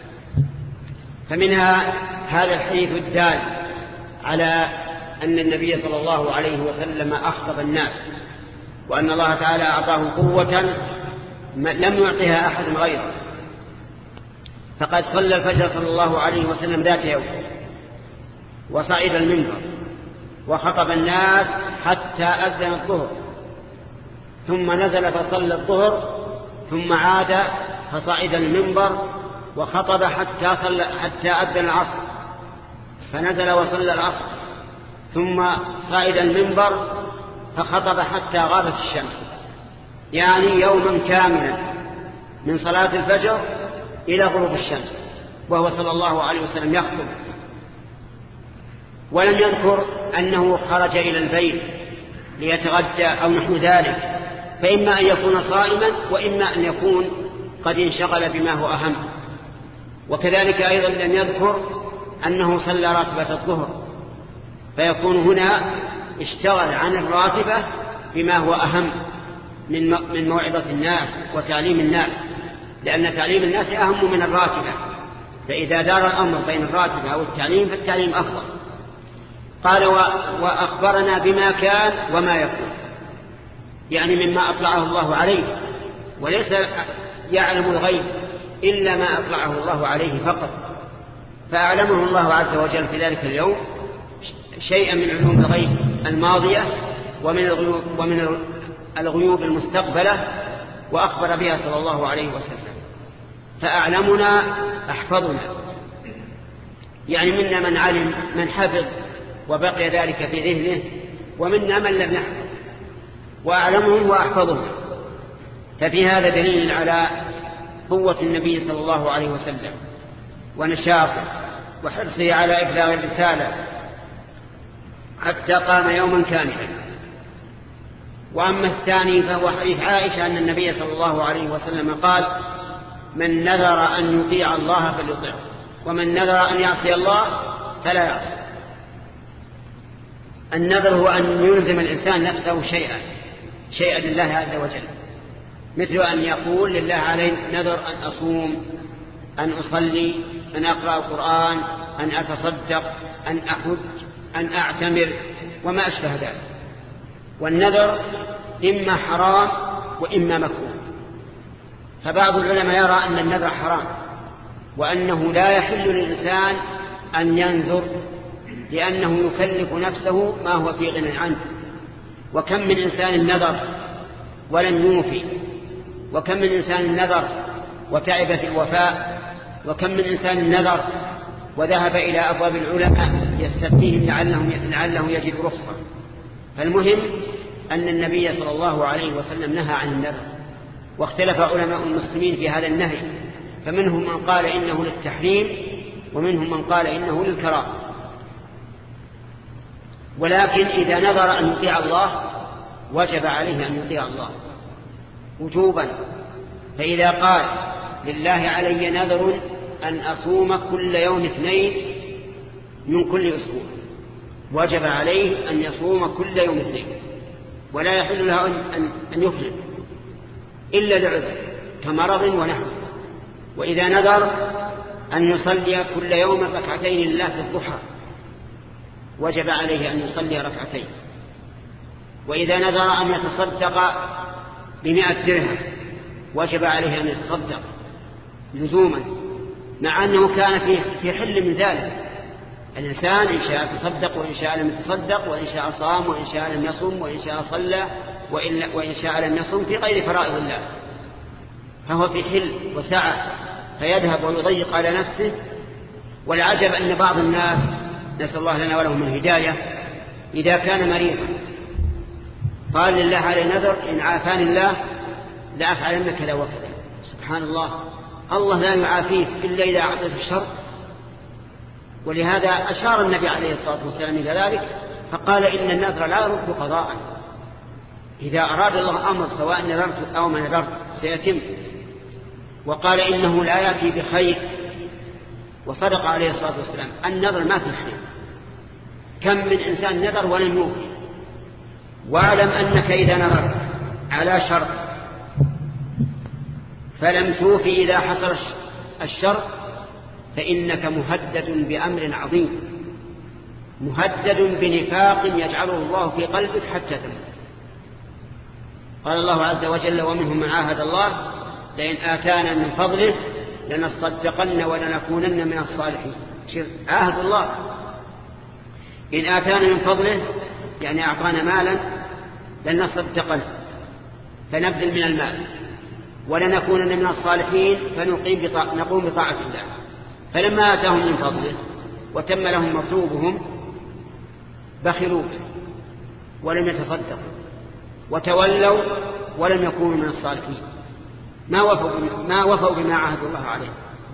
فمنها هذا الحديث الدال على أن النبي صلى الله عليه وسلم أخطب الناس، وأن الله تعالى أعطاه قوة لم يعطيها أحد غيره. فقد صلى الفجر صلى الله عليه وسلم ذات يوم وصعد المنبر وخطب الناس حتى أذن الظهر، ثم نزل فصلى الظهر، ثم عاد فصعد المنبر وخطب حتى, صلى حتى أذن العصر، فنزل وصلى العصر، ثم صعد المنبر فخطب حتى غابت الشمس، يعني يوما كاملا من صلاة الفجر إلى غروب الشمس، وهو صلى الله عليه وسلم يخطب. ولم يذكر أنه خرج إلى البيت ليتغدى أو نحو ذلك، فإما أن يكون صائما وإما أن يكون قد انشغل بما هو أهم. وكذلك أيضا لم يذكر أنه صلى راتبة الظهر، فيكون هنا اشتغل عن الراتبة بما هو أهم من موعظة الناس وتعليم الناس، لأن تعليم الناس أهم من الراتبة، فإذا دار الأمر بين الراتبة أو التعليم فالتعليم أفضل. قال: وأخبرنا بما كان وما يكون، يعني مما أطلعه الله عليه، وليس يعلم الغيب إلا ما أطلعه الله عليه فقط، فأعلمه الله عز وجل في ذلك اليوم شيئا من علوم الغيب الماضية ومن الغيوب, ومن الغيوب المستقبلة، وأخبر بها صلى الله عليه وسلم. فأعلمنا أحفظنا، يعني منا من علم من حفظ وبقي ذلك في ذهنه، ومنا من لم يحفظ. وأعلمهم وأحفظهم. ففي هذا دليل على قوة النبي صلى الله عليه وسلم ونشاطه وحرصه على إبلاغ الرسالة حتى قام يوما كاملا. وأما الثاني فهو حديث عائشة أن النبي صلى الله عليه وسلم قال: من نذر أن يطيع الله فليطيعه، ومن نذر أن يعصي الله فلا يعصي. النذر هو أن يلزم الإنسان نفسه شيئا شيئا لله عز وجل، مثل أن يقول: لله علي نذر أن أصوم، أن أصلي، أن أقرأ القرآن، أن أتصدق، أن أحج، أن أعتمر، وما أشبه ذلك. والنذر إما حرام وإما مكروه. فبعض العلماء يرى أن النذر حرام، وأنه لا يحل للإنسان أن ينذر، لأنه يكلف نفسه ما هو في غنى عنه. وكم من إنسان نذر ولم يوفي، وكم من إنسان نذر وتعب في الوفاء، وكم من إنسان نذر وذهب إلى أبواب العلماء يستفتيهم لعلهم لعله يجد رخصة. فالمهم أن النبي صلى الله عليه وسلم نهى عن النذر، واختلف علماء المسلمين في هذا النهي، فمنهم من قال إنه للتحريم، ومنهم من قال إنه للكراهة. ولكن إذا نذر أن يطيع الله وجب عليه أن يطيع الله وجوبا. فإذا قال: لله علي نذر أن أصوم كل يوم اثنين من كل أسبوع، وجب عليه أن يصوم كل يوم اثنين، ولا يحل له أن يفلت إلا لعذر كمرض ونحو. وإذا نذر أن يصلي كل يوم ركعتين لله في الضحى، وجب عليه أن يصلي ركعتين. وإذا نذر أن يتصدق بمئة درهم، وجب عليه أن يتصدق لزوما، مع أنه كان في في حل من ذلك. الإنسان إن شاء تصدق، وإن شاء لم يتصدق، وإن شاء صام، وإن شاء لم يصم، وإن شاء صلى، وإن, وإن شاء لم يصم في غير فرائض الله، فهو في حل وسعة، فيذهب ويضيق على نفسه. والعجب أن بعض الناس، نسأل الله لنا ولهم الهداية، إذا كان مريضا قال: لله علي نذر إن عافاني الله لأفعلن كذا وكذا. سبحان الله، الله لا يعافيه إلا إذا أعطيته الشر. ولهذا أشار النبي عليه الصلاة والسلام إلى ذلك، فقال: إن النذر لا يرد قضاء، إذا أراد الله أمر سواء نذرت أو ما نذرت سيتم. وقال: إنه لا يأتي بخير، وصدق عليه الصلاة والسلام، النذر ما في خير. كم من إنسان نذر ولم يوفي. واعلم أنك إذا نذرت على شرط فلم توفي إذا حصل الشرط فإنك مهدد بأمر عظيم، مهدد بنفاق يجعله الله في قلبك حتى تموت. قال الله عز وجل: ومنهم من عاهد الله لئن آتانا من فضله لنصدقن ولنكونن من الصالحين. عاهد الله، إن آتانا من فضله يعني أعطانا مالا لنصدقن فنبذل من المال، ولنكونن من الصالحين فنقوم بطاعة الله. فلما آتاهم من فضله وتم لهم مطلوبهم بخلوا به ولم يتصدقوا وتولوا ولم يكونوا من الصالحين، ما وفوا ما وفوا بما عاهدوا الله عليه.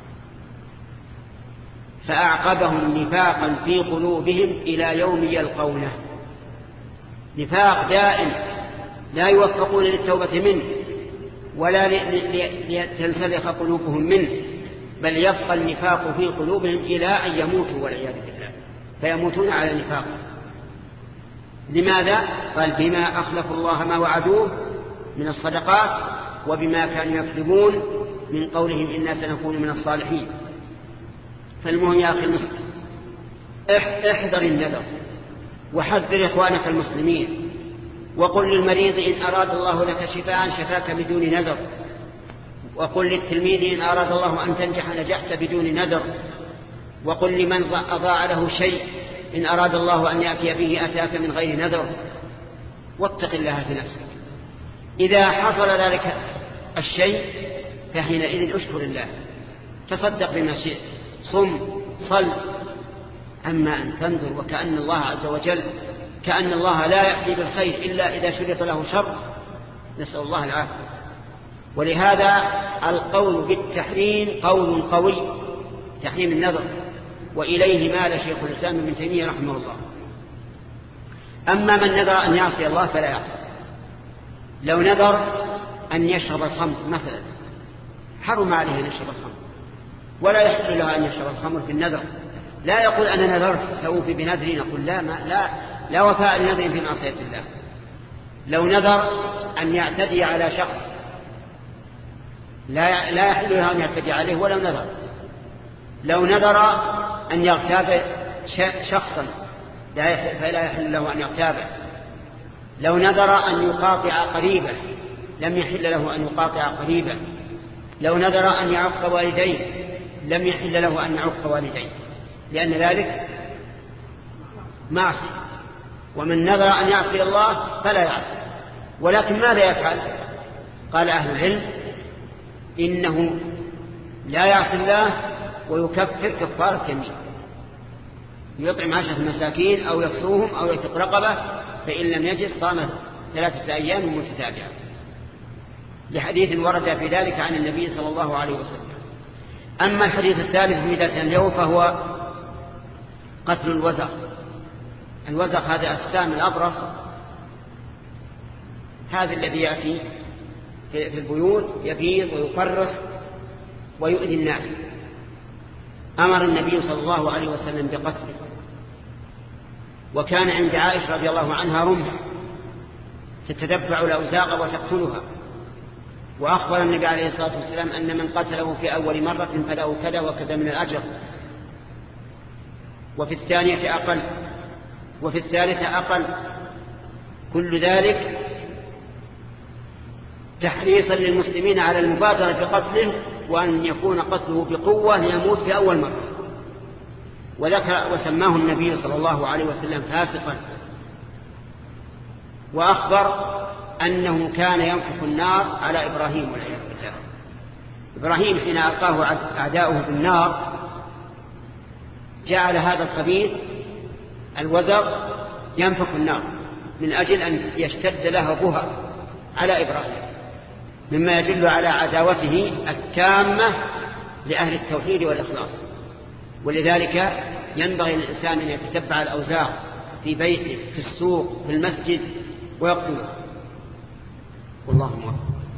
فأعقبهم نفاقا في قلوبهم إلى يوم يلقونه، نفاق دائم لا يوفقون للتوبة منه ولا لتنسلخ قلوبهم منه، بل يبقى النفاق في قلوبهم إلى أن يموتوا والعياذ بالله، فيموتون على النفاق. لماذا؟ قال: بما أخلفوا الله ما وعدوه من الصدقات، وبما كانوا يكذبون من قولهم إنا سنكون من الصالحين. فالمهم يا أخي المسلم، احذر النذر، وحذر إخوانك المسلمين، وقل للمريض إن أراد الله لك شفاء شفاك بدون نذر، وقل للتلميذ إن أراد الله أن تنجح نجحت بدون نذر، وقل لمن أضاع له شيء إن أراد الله أن يأتي به أتاك من غير نذر. واتق الله في نفسك. إذا حصل ذلك الشيء فحينئذ أشكر الله، تصدق بما شئت، صم، صل. أما أن تنذر وكأن الله عز وجل كأن الله لا يأتي بالخير إلا إذا شرط له شر، نسأل الله العافية. ولهذا القول بالتحريم قول قوي، تحريم النذر، وإليه مال شيخ الإسلام ابن تيمية رحمه الله. أما من نذر أن يعصي الله فلا يعصي. لو نذر أن يشرب الخمر مثلا حرم عليه أن يشرب الخمر، ولا يحل له أن يشرب الخمر في النذر. لا يقول أنا نذرت سأوفي بنذري، نقول لا ما لا لا وفاء لنذر في معصية الله. لو نذر أن يعتدي على شخص لا لا يحل له أن يعتدي عليه ولو نذر. لو نذر أن يغتاب شخصا فلا يحل له أن يغتابه. لو نذر أن يقاطع قريبه لم يحل له أن يقاطع قريبه. لو نذر أن يعق والديه لم يحل له أن يعق والديه، لأن ذلك معصية. ومن نذر أن يعصي الله فلا يعصي. ولكن ماذا يفعل؟ قال أهل العلم إنه لا يعصي الله ويكفر كفارة يمين، يطعم عشرة مساكين أو يكسوهم أو يعتق رقبة، فإن لم يجد صام ثلاثة أيام متتابعة، لحديث ورد في ذلك عن النبي صلى الله عليه وسلم. أما الحديث الثالث في ذات اليوم فهو قتل الوزغ. الوزغ هذا السام الأبرص، هذا الذي يأتي في البيوت يبيض ويفرخ ويؤذي الناس. أمر النبي صلى الله عليه وسلم بقتله، وكان عند عائشة رضي الله عنها رمح تتتبع الأوزاق وتقتلها، وأخبر النبي عليه الصلاة والسلام أن من قتله في أول مرة فله كذا وكذا من الأجر، وفي الثانية أقل، وفي الثالثة أقل. كل ذلك تحريصا للمسلمين على المبادرة بقتله، وأن يكون قتله بقوة ليموت في أول مرة. وذكر وسماه النبي صلى الله عليه وسلم فاسقا، وأخبر أنه كان ينفخ النار على إبراهيم والعياذ بالله. إبراهيم حين ألقاه أعداؤه بالنار جعل هذا الخبيث الوزغ ينفخ النار من أجل أن يشتد لهبها على إبراهيم، مما يدل على عداوته التامة لأهل التوحيد والإخلاص. ولذلك ينبغي للإنسان أن يتتبع الأوزاق في بيته، في السوق، في المسجد، ويقتله. والله موفق.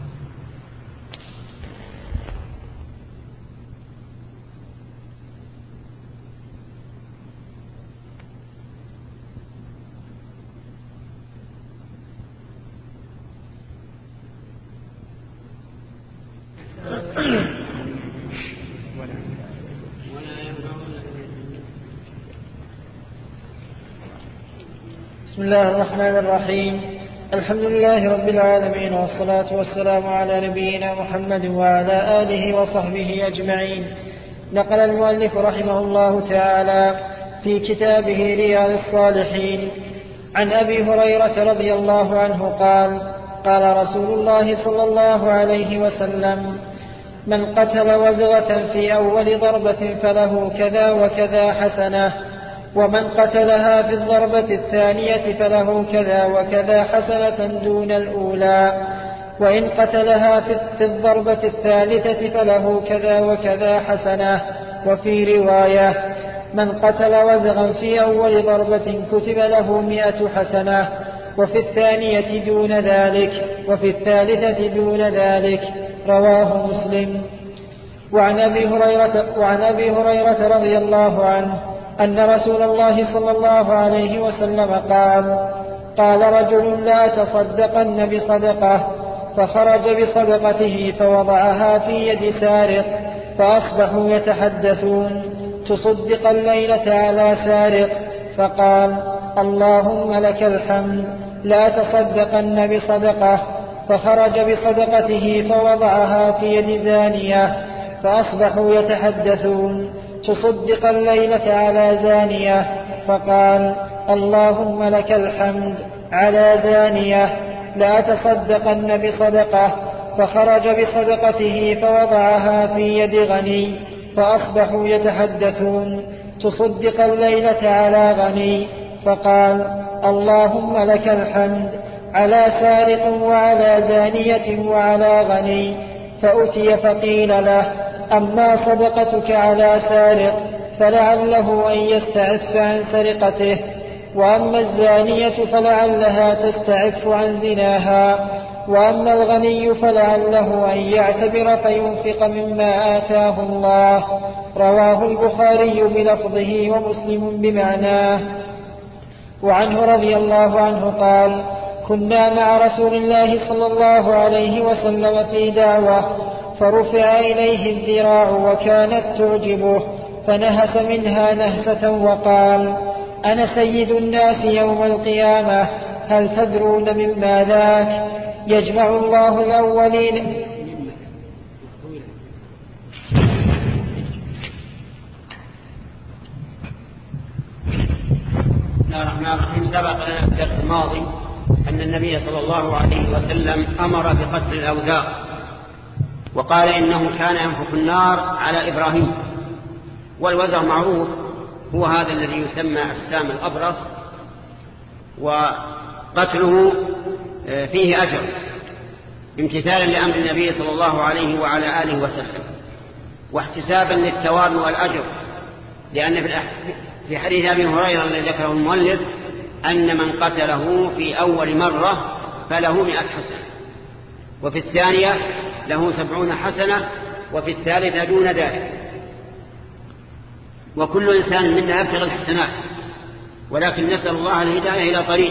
بسم الله الرحمن الرحيم. الحمد لله رب العالمين، والصلاة والسلام على نبينا محمد وعلى آله وصحبه أجمعين. نقل المؤلف رحمه الله تعالى في كتابه رياض الصالحين عن أبي هريرة رضي الله عنه قال: قال رسول الله صلى الله عليه وسلم: من قتل وزغة في أول ضربة فله كذا وكذا حسنة، ومن قتلها في الضربة الثانية فله كذا وكذا حسنة دون الأولى، وإن قتلها في الضربة الثالثة فله كذا وكذا حسنة. وفي رواية: من قتل وزغا في أول ضربة كتب له مئة حسنة، وفي الثانية دون ذلك، وفي الثالثة دون ذلك. رواه مسلم. وعن أبي هريرة, وعن أبي هريرة رضي الله عنه أن رسول الله صلى الله عليه وسلم قال: قال رجل: لا تصدقن بصدقة، فخرج بصدقته فوضعها في يد سارق، فأصبحوا يتحدثون: تصدق الليلة على سارق، فقال: اللهم لك الحمد، لا تصدقن بصدقة، فخرج بصدقته فوضعها في يد زانية، فأصبحوا يتحدثون: تصدق الليلة على زانية، فقال: اللهم لك الحمد، على زانية، لا تصدقن بصدقة، فخرج بصدقته فوضعها في يد غني، فأصبحوا يتحدثون: تصدق الليلة على غني، فقال: اللهم لك الحمد على سارق وعلى زانية وعلى غني. فأتي فقيل له أما صدقتك على سارق فلعله أن يستعف عن سرقته، وأما الزانية فلعلها تستعف عن زناها، وأما الغني فلعله أن يعتبر فينفق مما آتاه الله. رواه البخاري بلفظه ومسلم بمعناه. وعنه رضي الله عنه قال: كنا مع رسول الله صلى الله عليه وسلم في دعوة، فرفع إليه الذراع وكانت تعجبه، فنهس منها نهسة وقال: أنا سيد الناس يوم القيامة، هل تدرون مما ذاك؟ يجمع الله الأولين. بسم الله الرحمن الرحيم. سبق لنا في الدرس الماضي أن النبي صلى الله عليه وسلم أمر بقتل الأوزار، وقال إنه كان ينفخ النار على إبراهيم. والوزر معروف هو هذا الذي يسمى السام الأبرص، وقتله فيه أجر امتثالا لأمر النبي صلى الله عليه وعلى آله وسلم، واحتسابا للثواب والأجر، لأن في حديث أبي هريرة الذي ذكره المؤلف أن من قتله في أول مرة فله مئة حسنة، وفي الثانية له سبعون حسنة، وفي الثالثة دون ذلك. وكل إنسان منا يبتغي الحسنات، ولكن نسأل الله الهداية إلى طريق.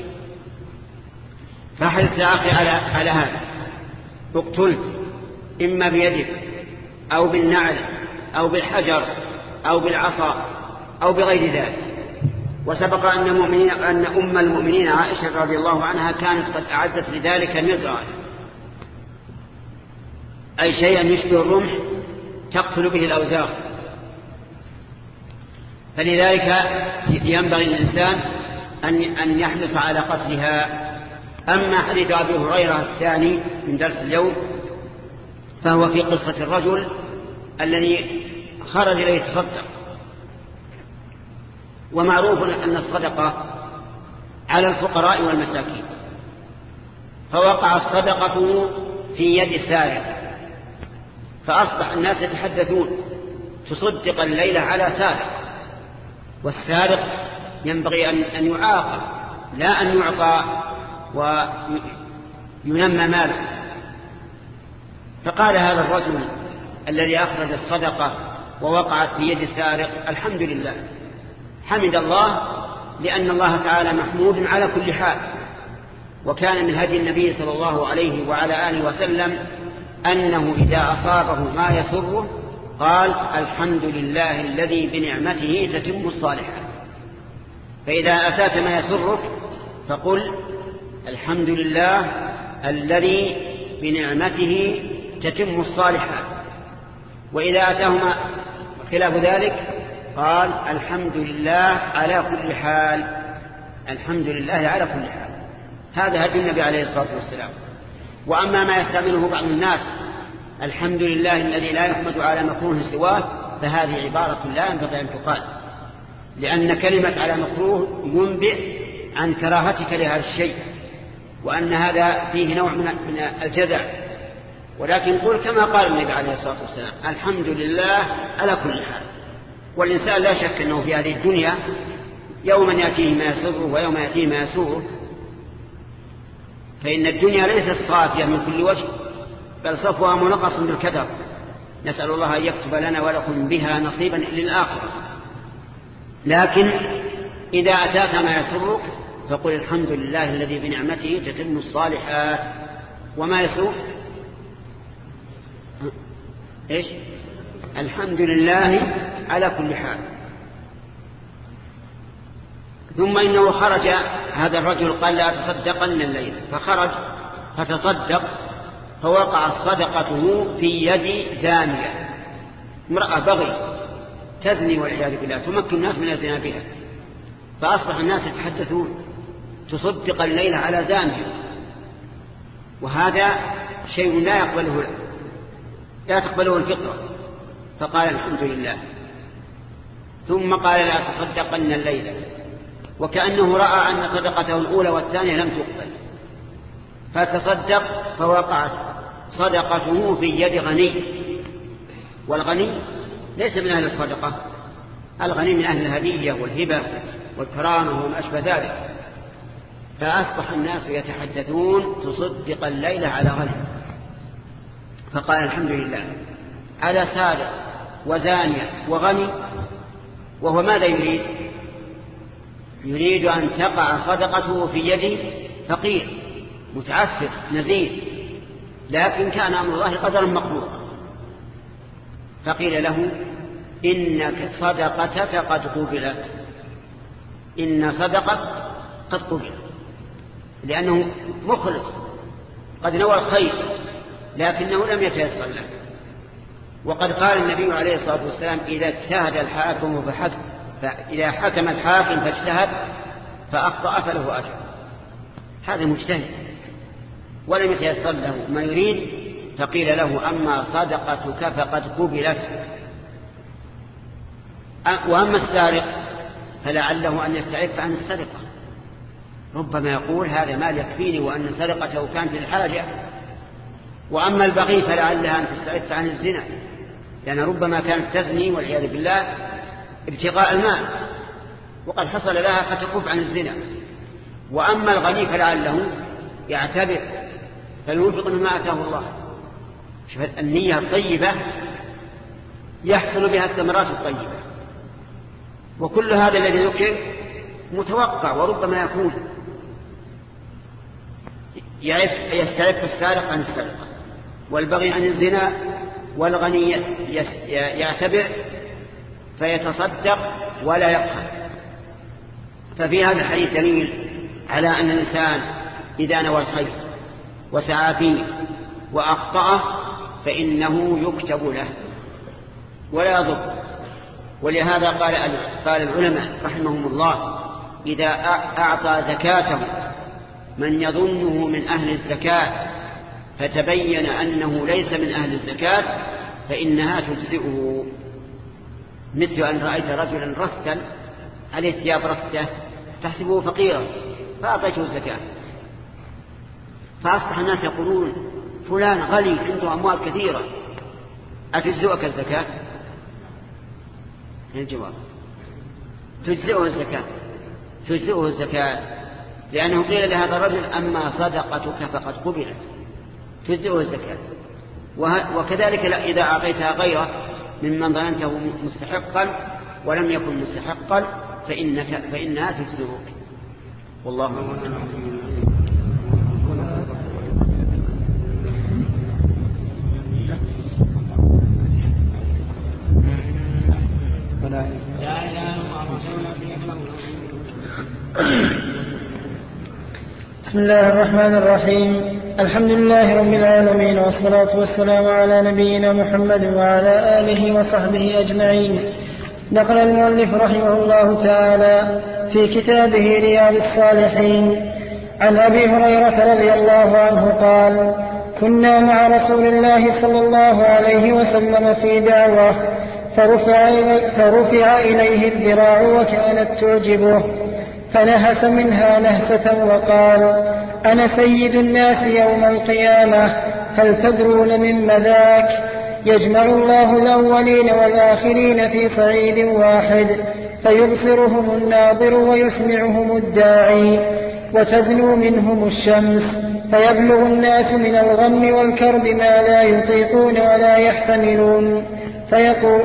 فاحرص يا أخي على على هذا، اقتل إما بيدك أو بالنعل أو بالحجر أو بالعصا أو بغير ذلك. وسبق أن, المؤمنين أن أم المؤمنين عائشة رضي الله عنها كانت قد أعدت لذلك مزرعا، أي شيئا يشبه الرمح تقتل به الأوزار. فلذلك ينبغي الإنسان أن يحرص على قتلها. أما حديث أبي هريرة الثاني من درس اليوم فهو في قصة الرجل الذي خرج ليتصدق. ومعروف أن الصدقة على الفقراء والمساكين، فوقع الصدقة في يد السارق، فأصبح الناس يتحدثون تصدق الليلة على سارق، والسارق ينبغي أن يعاقب لا أن يعطى وينمى ماله. فقال هذا الرجل الذي أخرج الصدقة ووقعت في يد السارق: الحمد لله. حمد الله لأن الله تعالى محمود على كل حال. وكان من هدي النبي صلى الله عليه وعلى آله وسلم أنه إذا أصابه ما يسره قال: الحمد لله الذي بنعمته تتم الصالحات. فإذا أتاك ما يسرك فقل: الحمد لله الذي بنعمته تتم الصالحات. وإذا أتاهما خلاف ذلك قال: الحمد لله على كل حال. الحمد لله على كل حال. هذا هدي النبي عليه الصلاة والسلام. وأما ما يستعمله بعض الناس: الحمد لله الذي لا يحمد على مكروه سواه، فهذه عبارة لا ينبغي أن تقال، لأن كلمة على مكروه ينبئ عن كراهتك لهذا الشيء، وأن هذا فيه نوع من الجزع. ولكن قل كما قال النبي عليه الصلاة والسلام: الحمد لله على كل حال. والإنسان لا شك أنه في هذه الدنيا يوما يأتيه ما يسره ويوم يأتيه ما يسوره، فإن الدنيا ليست صافية من كل وجه، بل صفوها منقص بالكدر. نسأل الله أن يكتب لنا ولكم بها نصيبا للآخرة. لكن إذا أتاك ما يسرك فقل: الحمد لله الذي بنعمته تتم الصالحات. وما يسوء إيش؟ الحمد لله على كل حال. ثم إنه خرج هذا الرجل قال: لا تصدقن الليل، فخرج فتصدق، فوقع صدقته في يد زانية، امرأة بغي تزني والعياذ بالله، تمكن الناس من الزنا بها. فأصبح الناس يتحدثون تصدق الليل على زانية، وهذا شيء لا يقبله لا تقبله الفطرة. فقال: الحمد لله. ثم قال: لا تصدقن الليلة. وكأنه رأى أن صدقته الأولى والثانية لم تقبل، فتصدق فوقعت صدقته في يد غني، والغني ليس من أهل الصدقة، الغني من أهل الهدية والهبة والكرامة وما أشبه ذلك. فأصبح الناس يتحدثون تصدق الليلة على غني، فقال الحمد لله على سارق وزانية وغني. وهو ماذا يريد؟ يريد أن تقع صدقته في يد فقير متعفف نزيه، لكن كان أمر الله قدرا مقدورا. فقيل له إن صدقتك قد قبلت، إن صدقت قد قبلت، لأنه مخلص قد نوى الخير لكنه لم يتيسر له. وقد قال النبي عليه الصلاة والسلام إذا اجتهد الحاكم فحكم، فإذا حكم الحاكم فاجتهد فأخطأ فله أجر. هذا مجتهد ولم يتيسر له ما يريد، فقيل له أما صدقتك فقد قبلت. وأما السارق فلعله أن يستعف عن السرقة، ربما يقول هذا مال يكفيني وأن سرقته كانت للحاجة. وأما البغي فلعلها أن تستعف عن الزنا، لأن ربما كانت تزني والعياذ بالله ابتغاء المال وقد حصل لها فتكف عن الزنا. وأما الغني فلعله يعتبر فينفق مما آتاه الله. شوف النية الطيبة يحصل بها الثمرات الطيبة. وكل هذا الذي ذكر متوقع وربما يكون. يستعف السارق عن السرقة، والبغي عن الزنا، والغني يعتبر فيتصدق ولا يبخل. ففي هذا الحديث دليل على أن الإنسان إذا نوى الخير وسعى فيه وأخطأه فإنه يكتب له ولا يضر. ولهذا قال قال العلماء رحمهم الله إذا أعطى زكاته من يظنه من أهل الزكاة فتبين أنه ليس من أهل الزكاة فإنها تجزئه. مثل أن رأيت رجلا رفتا عليه ثياب رفته تحسبه فقيرا فأعطيته الزكاة، فأصبح الناس يقولون فلان غني عنده أموال كثيرة أتجزئك الزكاة؟ الجواب تجزئه الزكاة، تجزئه الزكاة لأنه قيل لهذا الرجل أما صدقتك فقد قبلت، تجزئه الزكاة. وكذلك إذا أعطيتها غيره ممن ظننته مستحقا ولم يكن مستحقا فإنك فإنها تجزئك. والله أعلم. بسم الله الرحمن الرحيم. الحمد لله رب العالمين، والصلاة والسلام على نبينا محمد وعلى آله وصحبه أجمعين. نقل المؤلف رحمه الله تعالى في كتابه رياض الصالحين عن أبي هريرة رضي الله عنه قال: كنا مع رسول الله صلى الله عليه وسلم في دعوة فرفع, إلي فرفع إليه الذراع وكانت تعجبه فنهس منها نهسة وقال: أنا سيد الناس يوم القيامة، هل تدرون مما ذاك؟ يجمع الله الأولين والآخرين في صعيد واحد فيبصرهم الناظر ويسمعهم الداعي، وتدنو منهم الشمس فيبلغ الناس من الغم والكرب ما لا يطيقون ولا يحتملون، فيقول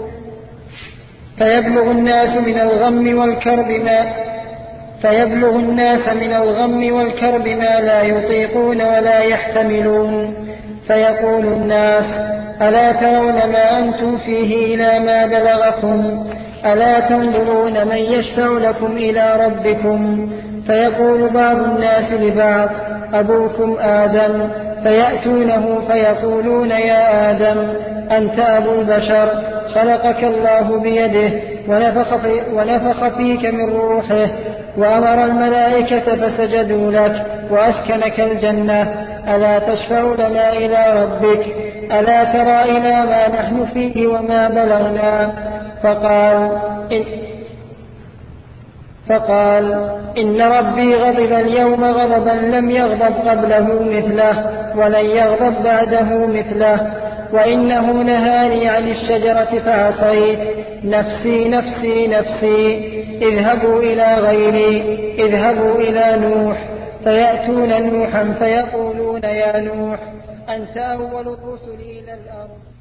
فيبلغ الناس من الغم والكرب ما فيبلغ الناس من الغم والكرب ما لا يطيقون ولا يحتملون، فيقول الناس: ألا ترون ما أنتم فيه إلى ما بلغكم؟ ألا تنظرون من يشفع لكم إلى ربكم؟ فيقول بعض الناس لبعض: أبوكم آدم، فيأتونه فيقولون: يا آدم أنت أبو البشر، خلقك الله بيده ونفخ, في ونفخ فيك من روحه وأمر الملائكة فسجدوا لك وأسكنك الجنة، ألا تشفع لنا إلى ربك؟ ألا ترى إلى ما نحن فيه وما بلغنا؟ فقال إن فقال إن ربي غضب اليوم غضبا لم يغضب قبله مثله ولن يغضب بعده مثله، وإنه نهاني عن الشجرة فعصيت، نفسي نفسي نفسي، اذهبوا إلى غيري، اذهبوا إلى نوح فيأتون نوحا فيقولون يا نوح أنت أول الرسل إلى الأرض.